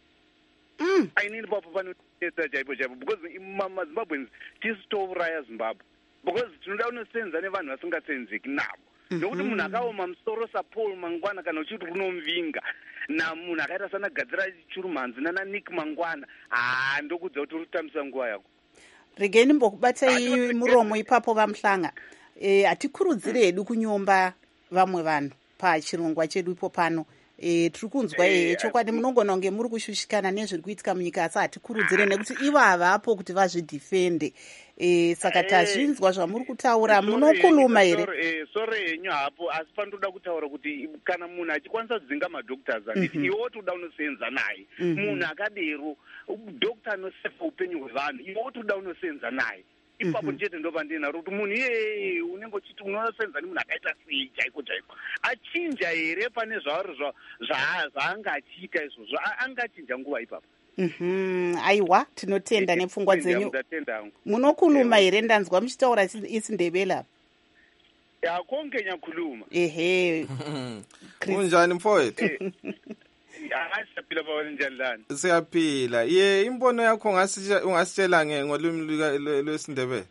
Mm. Ainini papo panotesa chaipo chaipo because maZimbabweans tisitouraya Zimbabwe because tinoda unosenza nevanhu vasingasenzeki navo. Nokuti munhu akaoma musoro saPaul mangwana kana uchiti kunomvinga na munhu akaita sana Gadzira Chirumanzi nana Nick mangwana, ah ndokudza kuti urutamisa nguva yako. Regeni mbokubatai muromo ipapo vaMuhlanga. Eh atikurudzire hedu kunyomba vamwe vanhu pachirongwa chedu ipo pano. Eh tiri kunzwa eh chokwadi munongona kunge muri kushushikana nezviri kuitika munyika asi atikurudzire nekuti ivo havapo kuti vazvidefende. Eh saka tazvinzwa zvamuri kutaura munokuluma here? Eh sore yenyu hapo asi panoda kutaura kuti kana munhu achikwanisa kudzinga madoctors anditi mm -hmm. iwe toda unosenza naye. Mm -hmm. Munhu akadero doctor anosefa upenyu hwevanhu iwe toda unosenza naye. Ipapo chete ndova ndina kuti munhu iyeye unenge uchiti unosenza nemunhu akaita sei chaiko chaiko achinja here pane zvaari zvaanga achiita izvozvo angachinja nguva ipapo. Mhm. Aiwa tinotenda nepfungwa dzenyu. Munokuluma here ndanzwa muchitaura isiNdebele apa? Ya konke nyakhuluma. Ehe. Kunjani mfowethu? Asiyaphila baba njani lana? Siyaphila. Ye imbono yakho ungasitshela ngolimi lwesiNdebele.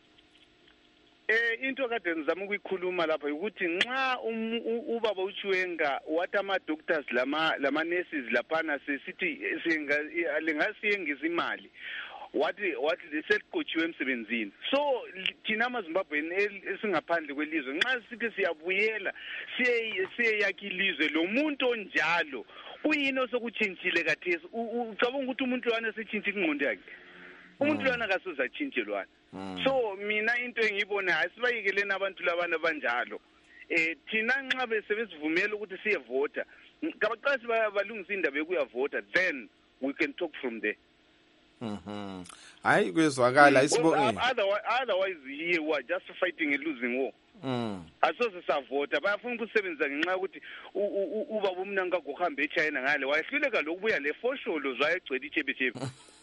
Eh into kade ngizama ukuyikhuluma lapha ukuthi nxa ubaba uChiwenga wathi ama doctors lama lama nurses laphana sesithi singa lengasiyengisa imali wathi wathi seliqotshiwe emsebenzini. So thina amaZimbabweni esingaphandle kwelizwe nxa sithi siyabuyela siye siyeyakha ilizwe lo muntu onjalo uyini osokutshintshile kathesi ucabanga ukuthi umuntu wana setshintshe ingqondo yakhe umuntu lwana kasozachintshelwana. So mina into engiyibona asibayikeleni abantu labana banjalo. Eh thina nxa besebesivumela ukuthi siyevota kabaqasi balungisa indaba yokuyavota then we can talk from there. Mhm. Hayi kwezwakala isibonge. Otherwise here we are just fighting a losing war. Mm. Asoze savota bayafuna ukusebenza ngenxa ukuthi ubaba umnanga gohambe eChina ngale wayehluleka lokubuya le fosholo zwayegcwele ichebechebe.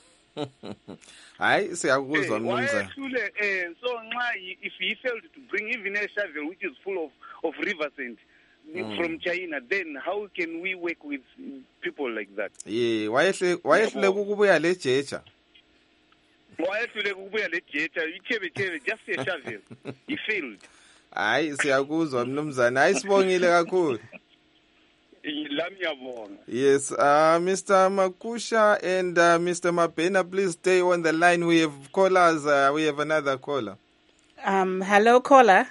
Hayi siyakuzwa mnumzana. Wayehlule eh so nxa if he failed to bring even a shovel which is full of of river sand mm. from China, then how can we work with people like that? Yeah, wayehle wayehlule ukubuya le jeja. Wayehlule ukubuya le jeja ichebechebe just a shovel. He failed. Hayi siyakuzwa mnumzana. Hayi sibongile kakhulu. Yes, uh, Mister Makusha and uh, Mister Mabena, please stay on the line. We have callers. Uh, we have another caller. Um, hello, caller.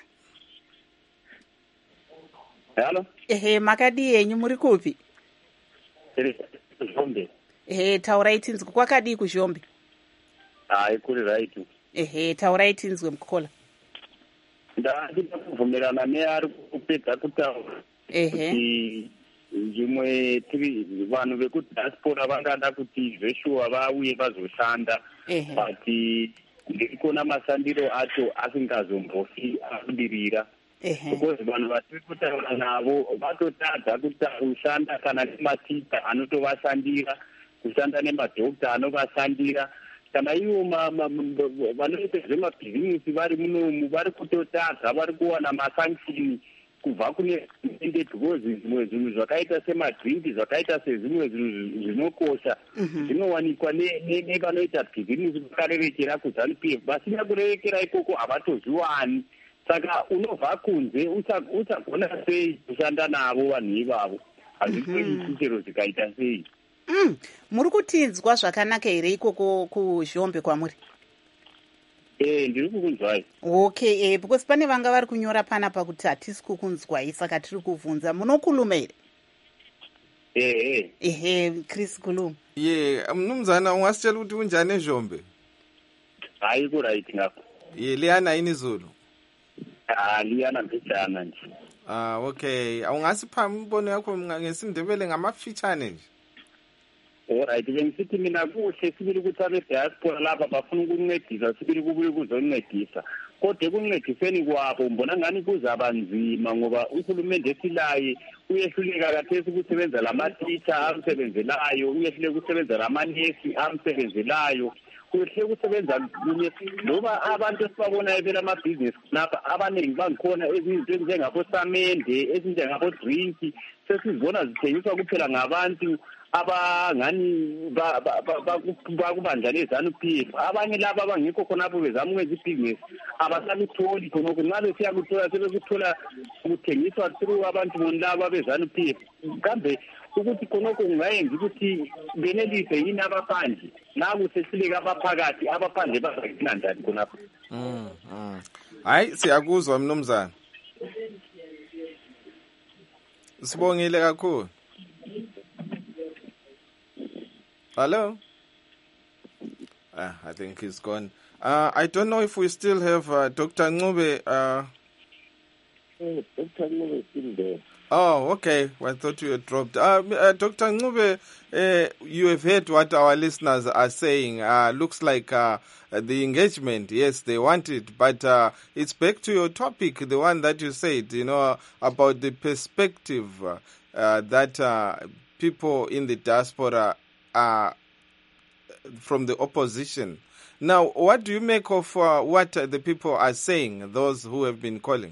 Hello. Ehe, makadi yenyu muri kupi? Zhombe. Ehe, taurai tinzwe kwakadi kuZhombe. Hayi kuri right. Ehe, taurai tinzwe mkola. Ndakunda kuvumelana neari kupedza kutaura. Ehe. Zvimwe tiri vanhu vekudiaspora vangada kuti zveshuwa vauye vazoshanda but ndikona masandiro acho asingazombofi akudirira because vanhu vatiri kutaura navo vatotadza kushanda kana nematita anotovashandira kushanda nemadhokta anovashandira kana ivo vanoita zvemabhizinisi vari munomu vari kutotadza vari kuwana masanction kubva kune ende because zvimwe zvinhu zvakaita semadrinki zvakaita sezvimwe zvinhu zvinokosha zvinowanikwa nevanoita bhizinesi vakarerekera kuZANU P F vasina kurerekera ikoko havatozviwani. Saka unobva kunze uchagona sei kushanda navo vanhu ivavo, hazvitoiti chero zvikaita sei. Muri kutinzwa zvakanaka here ikoko kuZhombe kwamuri? Eh, ndiri kukunzwai. Okay, eh, because pane vanga vari kunyora panapa kuti hatisi kukunzwai, saka tiri kuvunza. Munokhuluma here? Eh, eh. Ehe, Chris Khuluma. Ye, mnumzana ungasitshela ukuthi unjani eZhombe? Hayi ku right ngapha. Ye, liyana yini izulu? Ah, liyana mbijana nje. Ah, okay. Awungasipha imbono yakho ngesindebele ngamafitshane nje. Alright, bengisithi mina kuhle sibili ukuthi abe-diaspora lapha bafuna ukuncedisa, sibili kubuye kuzoncedisa. Kodwa ekuncediseni kwabo mbona ngani kuzaba nzima ngoba uhulumende esilaye uyehluleka kathesi ukusebenza lama-teacher amsebenzelayo, uyehluleka ukusebenza lamanesi amsebenzelayo, uyehluleka ukusebenza kunye noba abantu esibabonayo vele amabhizinesi lapha abaningi bangikhona ezinto ezinjengabo-samende, ezinjengabo-drinki, sesizibona zithengiswa kuphela ngabantu abangani bakubandla leZANU P F. Abanye laba abangekho khonapho bezama ukwenza ibhizinesi abasalutholi khonokho. Nxa besiyakuthola sebekuthola kuthengiswa through abantu bonlaba beZANU P F. Kambe ukuthi khonokho kungayenza ukuthi benelise yini abaphandle naku sesileka abaphakathi abaphandle bazagcina njani khonapho? Mm, mm. Hayi siyakuzwa mnumzana. Sibongile kakhulu. Hello? Ah, I think he's gone. Uh, I don't know if we still have uh, Doctor Ncube. Uh... Hey, Doctor Ncube is still there. Oh, okay. Well, I thought you had dropped. Uh, uh, Doctor Ncube, uh, you have heard what our listeners are saying. Uh, looks like uh, the engagement, yes, they want it. But uh, it's back to your topic, the one that you said, you know, about the perspective uh, uh, that uh, people in the diaspora Uh, from the opposition. Now, what do you make of uh, what uh, the people are saying, those who have been calling?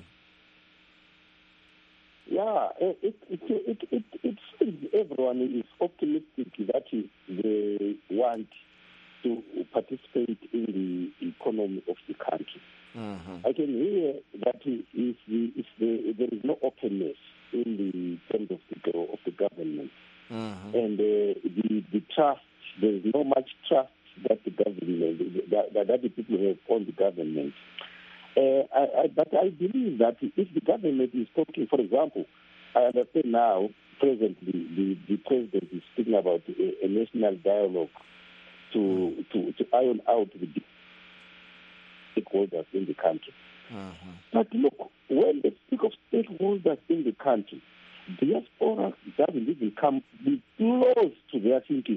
Yeah, it it it it, it, it seems everyone is optimistic that they want to participate in the economy of the country. Mm-hmm. I can hear that if the, if the, there is no openness in the terms of the of the government. Mm-hmm. And uh, the, the trust, there is not much trust that the government, that, that the people have on the government. Uh, I, I, but I believe that if the government is talking, for example, I understand now, presently, the, the president is speaking about a, a national dialogue to, to, to iron out the stakeholders in the country. Mm-hmm. But look, when they speak of stakeholders in the country, diaspora doesn't even come close to their thinking.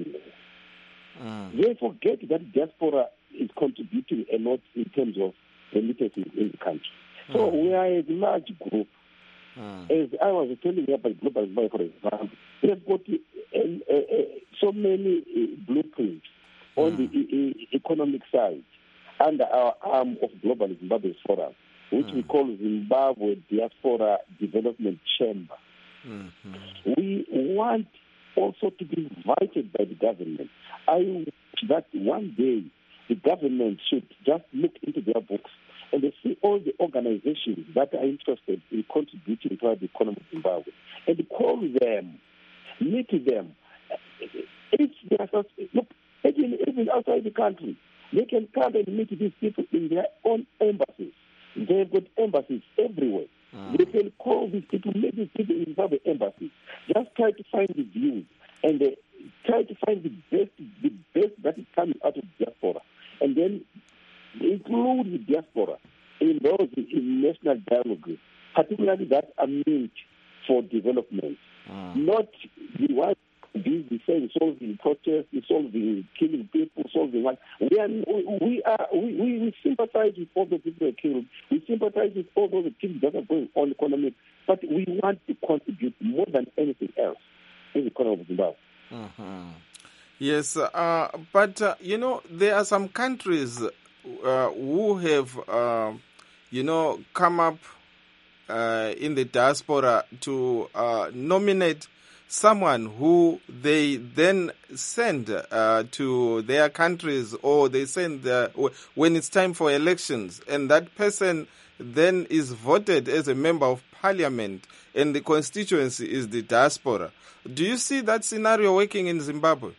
Mm. They forget that diaspora is contributing a lot in terms of remittances in the country. Mm. So we are a large group. Mm. As I was telling you about Global Zimbabwe, for example, we have got uh, uh, uh, so many uh, blueprints on mm. the e- economic side under our arm of Global Zimbabwe Forum, which mm. we call Zimbabwe Diaspora Development Chamber. Mm-hmm. We want also to be invited by the government. I wish that one day the government should just look into their books and they see all the organizations that are interested in contributing to the economy of Zimbabwe and call them, meet them. If they are just, look, even, even outside the country, they can come and meet these people in their own embassies. They've got embassies everywhere. Mm. They can call these people, meet these people in Zimbabwe embassies. Just try to find the views and uh, try to find the best, the best that is coming out of diaspora, and then include the diaspora in those in national dialogue, particularly that are meant for development, mm. not the ones busy saying solving protests, solving killing people, solving what. We are we are we, we, we sympathize with all the people who are killed. We sympathize with all those things that are going on economic, but we want to contribute more than anything else in the economy of Zimbabwe. Mm-hmm. Yes, uh, but uh, you know there are some countries uh, who have uh, you know come up uh, in the diaspora to uh, nominate someone who they then send uh, to their countries, or they send the, when it's time for elections, and that person then is voted as a member of parliament, and the constituency is the diaspora. Do you see that scenario working in Zimbabwe?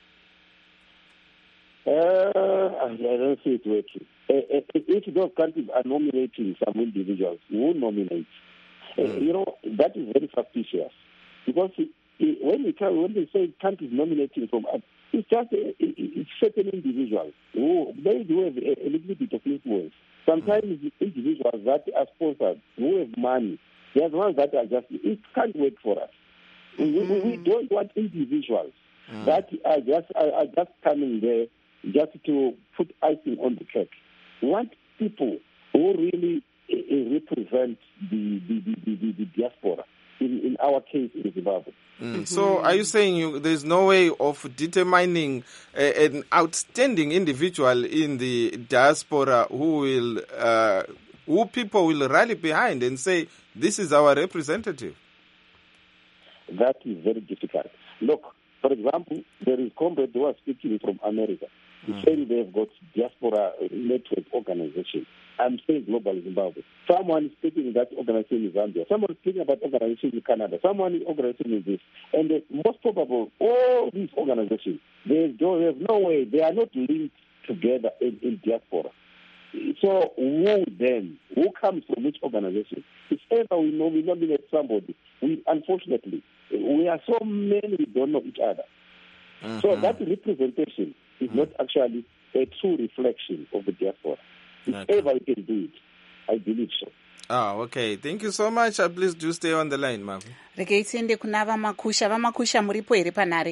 Uh, I don't see it working. Uh, if those countries are nominating some individuals, who nominates? Mm. Uh, you know, that is very suspicious. Because it, it, when, we tell, when they say countries nominating from us, it's just a, it, it's certain individuals who they do have a, a little bit of influence. Sometimes mm. individuals that are sponsored, who have money, there's ones that are just, it can't work for us. Mm. We, we don't want individuals mm. that are just, are, are just coming there just to put icing on the cake. We want people who really uh, represent the, the, the, the, the diaspora, in, in our case in Zimbabwe. Mm. Mm-hmm. So are you saying you, there's no way of determining uh, an outstanding individual in the diaspora who will, uh, who people will rally behind and say, this is our representative? That is very difficult. Look, for example, there is comrade who are speaking from America. He's mm. saying they've got diaspora network organization. I'm saying Global Zimbabwe. Someone is speaking that organization in Zambia. Someone is speaking about organization in Canada. Someone is organization in this. And the most probable, all these organizations, they don't have no way. They are not linked together in, in diaspora. So who then? Who comes from which organization? If ever we know we nominate somebody, we unfortunately we are so many we don't know each other. Mm-hmm. So that representation is mm-hmm. not actually a true reflection of the diaspora. If okay. ever we can do it, I believe so. Ah, okay. Thank you so much. Uh, please do stay on the line, ma'am. Regai tiende kuna Vamakusha. Vamakusha muripo here panare.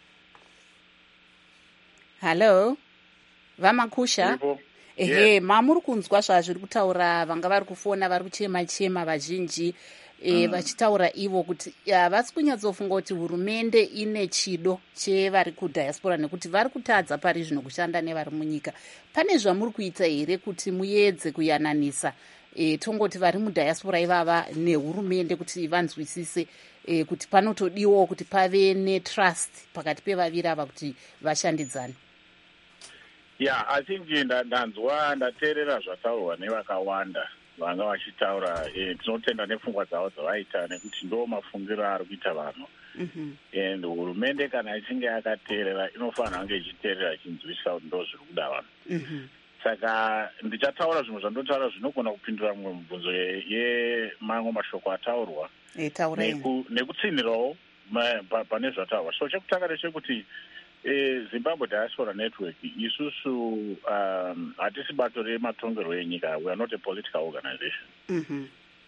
Hello. Vamakusha. Ehe, yeah. Mamuri kunzwa zvazviri kutaura vanga vari kufona vari kuchema chema vazhinji e, mm. vachitaura ivo kuti havasi kunyatsofunga kuti hurumende ine chido chevari kudiaspora nekuti vari kutadza pari zvino kushanda nevari munyika. Pane zvamuri kuita here kuti muedze kuyananisa e, tongoti vari mudiaspora ivava nehurumende kuti vanzwisise e, kuti panotodiwawo kuti pave netrust pakati pevaviri ava kuti vashandidzane? Yeah, I think ndanzwa ndateerera zvataurwa nevakawanda vanga vachitaura tinotenda nepfungwa dzavo dzavaita nekuti ndo mafungiro ari kuita vanhu. And hurumende kana ichinge yakateerera inofanira kunge ichiteerera ichinzwisisa kuti ndo zviri kuda vanhu. Saka ndichataura zvimwe zvandotaura zvinogona kupindura mumwe mibvunzo yemamwe mashoko ataurwa nekutsinhirawo pane zvataurwa. So chekutanga ndechekuti E, Zimbabwe Diaspora Network isusu um, hatisi bato rematongero enyika. We are not a political organization. Mm-hmm.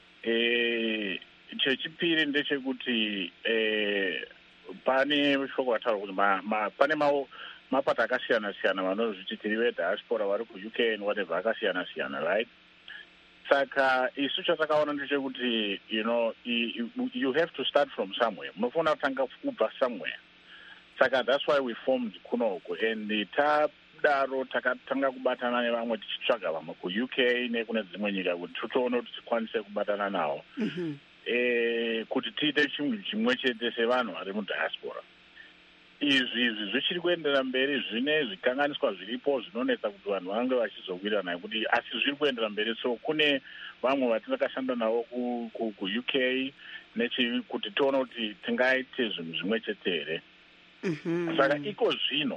E, chechipiri ndechekuti e, pane shoko rataura kuti ma, ma, pane mapato akasiyana siyana vanozviti tiri vediaspora vari ku U K and whatever akasiyana siyana, right? Saka isu chatakaona ndechekuti you know you, you have to start from somewhere. Munofanira kutanga kubva somewhere. Saka that's why we formed Kunoko, and tadaro takatanga kubatana nevamwe tichitsvaga vamwe ku U K nekune dzimwe nyika kuti titoona kuti tikwanise kubatana nawo eh kuti tiite chimwe chimwe chete sevanhu vari mudiaspora. Izvi izvi zvichiri kuendera mberi zvine zvikanganiswa zviripo zvinonetsa kuti vanhu vange vachizowirirana kuti asi zviri kuendera mberi. So kune vamwe vatinakashanda navo ku, ku, ku U K nechi kuti tione kuti tingaite zvinhu zvimwe chete here. Mm-hmm. Saka iko zvino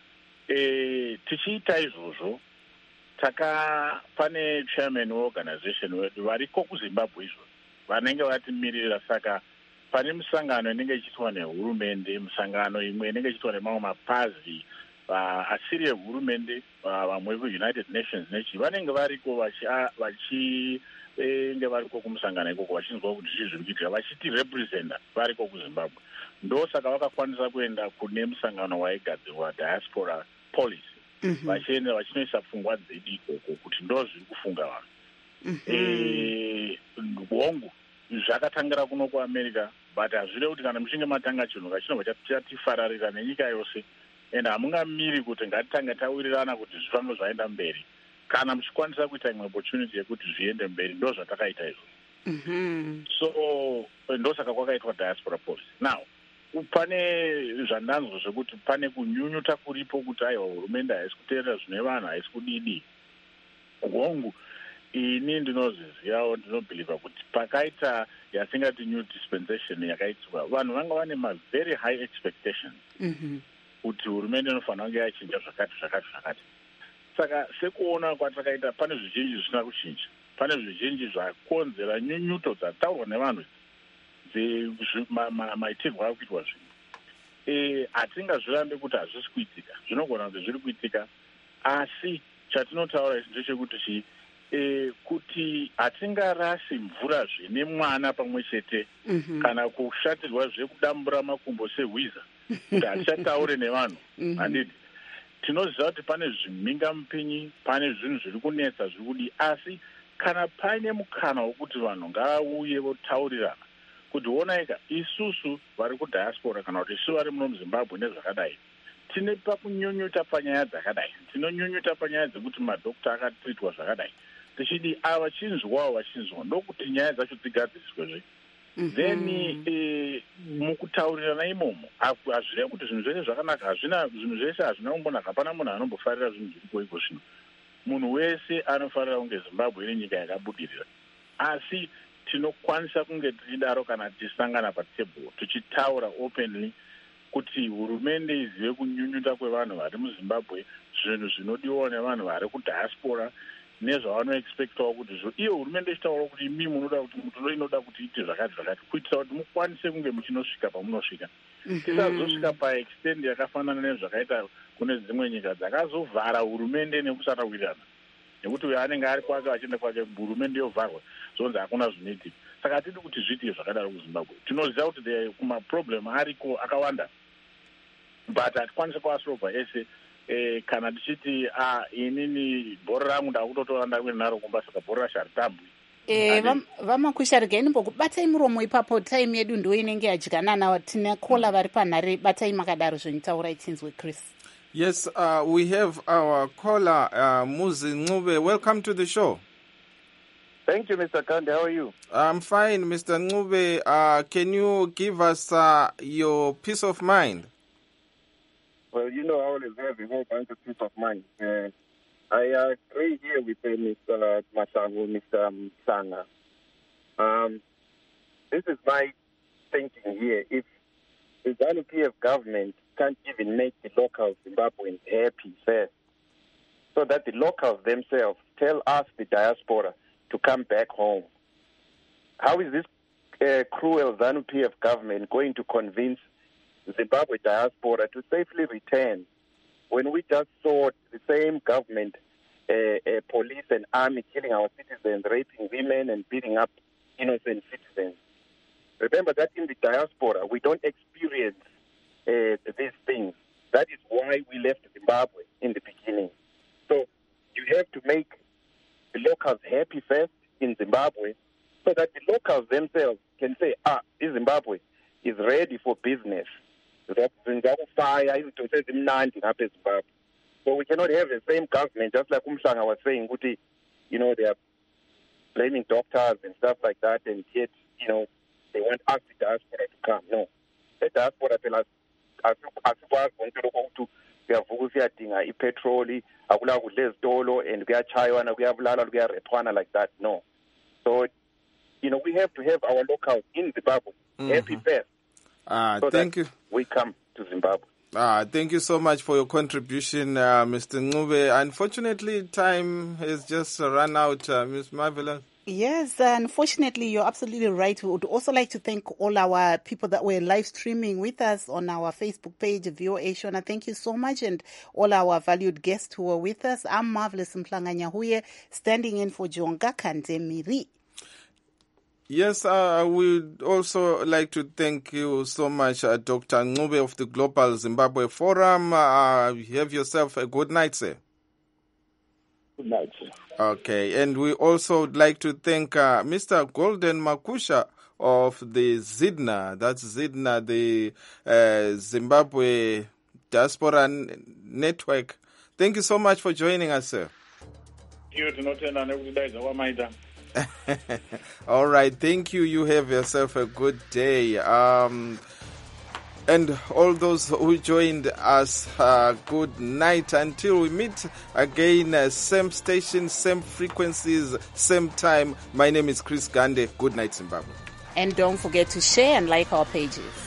e, tichiita izvozvo taka pane chairman weorganization wedu variko kuZimbabwe izvo vanenge vatimirira. Saka pane misangano inenge ichiitwa nehurumende, misangano imwe inenge ichiitwa nemamwe mapazi asiri ehurumende, vamwe kuUnited Nations nechi vanenge variko vachi enge variko kumusangano ikoko vachinzwa kuti zvii zviri kuitika vachiti representa variko kuZimbabwe. Ndo saka vakakwanisa kuenda kune musangano waigadzirwa diaspora policy vachienda mm-hmm. vachinoisa pfungwa dzedu ikoko kuti ndo zviri kufunga vanhu. Mm-hmm. e, hongu zvakatangira kuno kuAmerica but hazvide kuti kana muchinge matanga chinhu kachinobva chatifararira nenyika yose and hamungamiri kuti ngatitange tawirirana kuti zvifambo zvaenda mberi kana muchikwanisa kuita imwe opportunity yekuti zviende mberi. Ndo zvatakaita izvo. Mhm. So ndosaka kwakaitwa diaspora policy. Now pane zvandanzwa zvekuti pane kunyunyuta kuripo kuti aiwa hurumende haisi kuteerera zvine vanhu haisi kudidi. Hongu ini ndinozvizivawo ndinobhiliva kuti pakaita yatingati new dispensation yakaitirwa vanhu vanga vane ma-very high expectations Mhm. kuti hurumende inofanira kunge yachinja zvakati zvakati zvakati. Saka sekuona kwatakaita pane zvizhinji zvisina kuchinja. Pane zvizhinji zvakonzera nyunyuto dzataurwa nevanhu maitirwo ari kuitwa zvinhu. Hatingazvirambe kuti hazvisi kuitika, zvinogona kuti zviri kuitika, asi chatinotaura isi ndechekuti chi kuti hatingarasi mvura zvine mwana pamwe chete kana kushatirwa zvekudambura makumbo sehwiza kuti hatichataure nevanhu. Handiti tinoziva kuti pane zvimhingamupinyi, pane zvinhu zviri kunetsa zviri kudi, asi kana paine mukana wokuti vanhu ngavauye votaurirana kuti onaika isusu vari kudiaspora kana kuti isu vari muno muzimbabwe nezvakadai tine pakunyunyuta panyaya dzakadai, tinonyunyuta panyaya dzekuti madhokta akatritwa zvakadai, tichidi ava chinzwawo vachinzwa ndokuti nyaya dzacho dzigadziriswezve. Then eh, mukutaurirana imomo hazvireva kuti zvinhu zvese zvakanaka, hazvina zvinhu zvese hazvina kumbonaka, hapana munhu anombofarira zvinhu zviripo iko zvino. Munhu wese anofarira kunge Zimbabwe ine nyika yakabudirira, asi tinokwanisa kunge tichidaro kana tichisangana patebhuru tichitaura openly kuti hurumende izive kunyunyuta kwevanhu vari muZimbabwe, zvinhu zvinodiwa nevanhu vari kudiaspora nezvavanoexpectawo kuti zvo iyo hurumende ichitaura kuti imi munoda kuti mutono inoda kuti ite zvakati zvakati kuitira kuti mukwanise kunge muchinosvika pamunosvika. Tisazosvika paextend yakafanana nezvakaita kune dzimwe nyika dzakazovhara hurumende nekusatawirirana, nekuti uyo anenge ari kwake achienda kwake hurumende yovharwa zvonzi hakuna zvinoitika. Saka hatidi kuti zviitike zvakadaro kuZimbabwe. Tinoziva kuti kumaproblem ariko akawanda, but hatikwanise kuasolva ese. Eh, kana tichiti ah, inini bhora rangu ndakutotora ndakuenda naro kumba, saka bhora racho haritambwi. Eh, Vamakusha regai nimbokubatai muromo ipapo, time yedu ndo inenge yadyanana. Tina kola vari panhare, batai makadaro zvonitaurai tinzwe Chris. Yes, uh, we have our caller, uh, Muzi Ncube. Welcome to the show. Thank you, Mister Kande. How are you? I'm fine, Mister Ncube. Uh, can you give us uh, your peace of mind? Well, you know, I always have a whole bunch of peace of mind. Uh, I agree here with uh, Mister Masango, Mister Sanga. Um, this is my thinking here. If the ZANU P F government can't even make the local Zimbabweans happy first, so that the locals themselves tell us, the diaspora, to come back home, how is this uh, cruel ZANU P F government going to convince Zimbabwe diaspora to safely return when we just saw the same government, uh, uh, police and army killing our citizens, raping women and beating up innocent citizens? Remember that in the diaspora, we don't experience uh, these things. That is why we left Zimbabwe in the beginning. So you have to make the locals happy first in Zimbabwe so that the locals themselves can say, ah, Zimbabwe is ready for business. So we cannot have the same government, just like Umhlanga was saying, you know, they are blaming doctors and stuff like that, and yet, you know, they want us, the diaspora, to come. No. The diaspora tell us, as we are petrol, and we are China, we are Blala, we are Repwana like that. No. So, you know, we have to have our locals in Zimbabwe mm-hmm. happy first. Uh, so thank you. We come to Zimbabwe. Uh, thank you so much for your contribution, uh, Mister Ncube. Unfortunately, time has just run out, uh, Miz Marvelous. Yes, unfortunately, you're absolutely right. We would also like to thank all our people that were live streaming with us on our Facebook page, V O A Shona. Thank you so much, and all our valued guests who were with us. I'm Marvelous Mhlanga Nyahuye, standing in for Jonga Kandemiri. Yes, I uh, would also like to thank you so much, uh, Doctor Ncube of the Global Zimbabwe Forum. Uh, have yourself a good night, sir. Good night, sir. Okay, and we also would like to thank uh, Mister Golden Makusha of the ZIDNA. That's ZIDNA, the uh, Zimbabwe Diaspora Network. Thank you so much for joining us, sir. You All right. Thank you. You have yourself a good day. Um, and all those who joined us, uh, good night until we meet again. Uh, same station, same frequencies, same time. My name is Chris Gande. Good night, Zimbabwe. And don't forget to share and like our pages.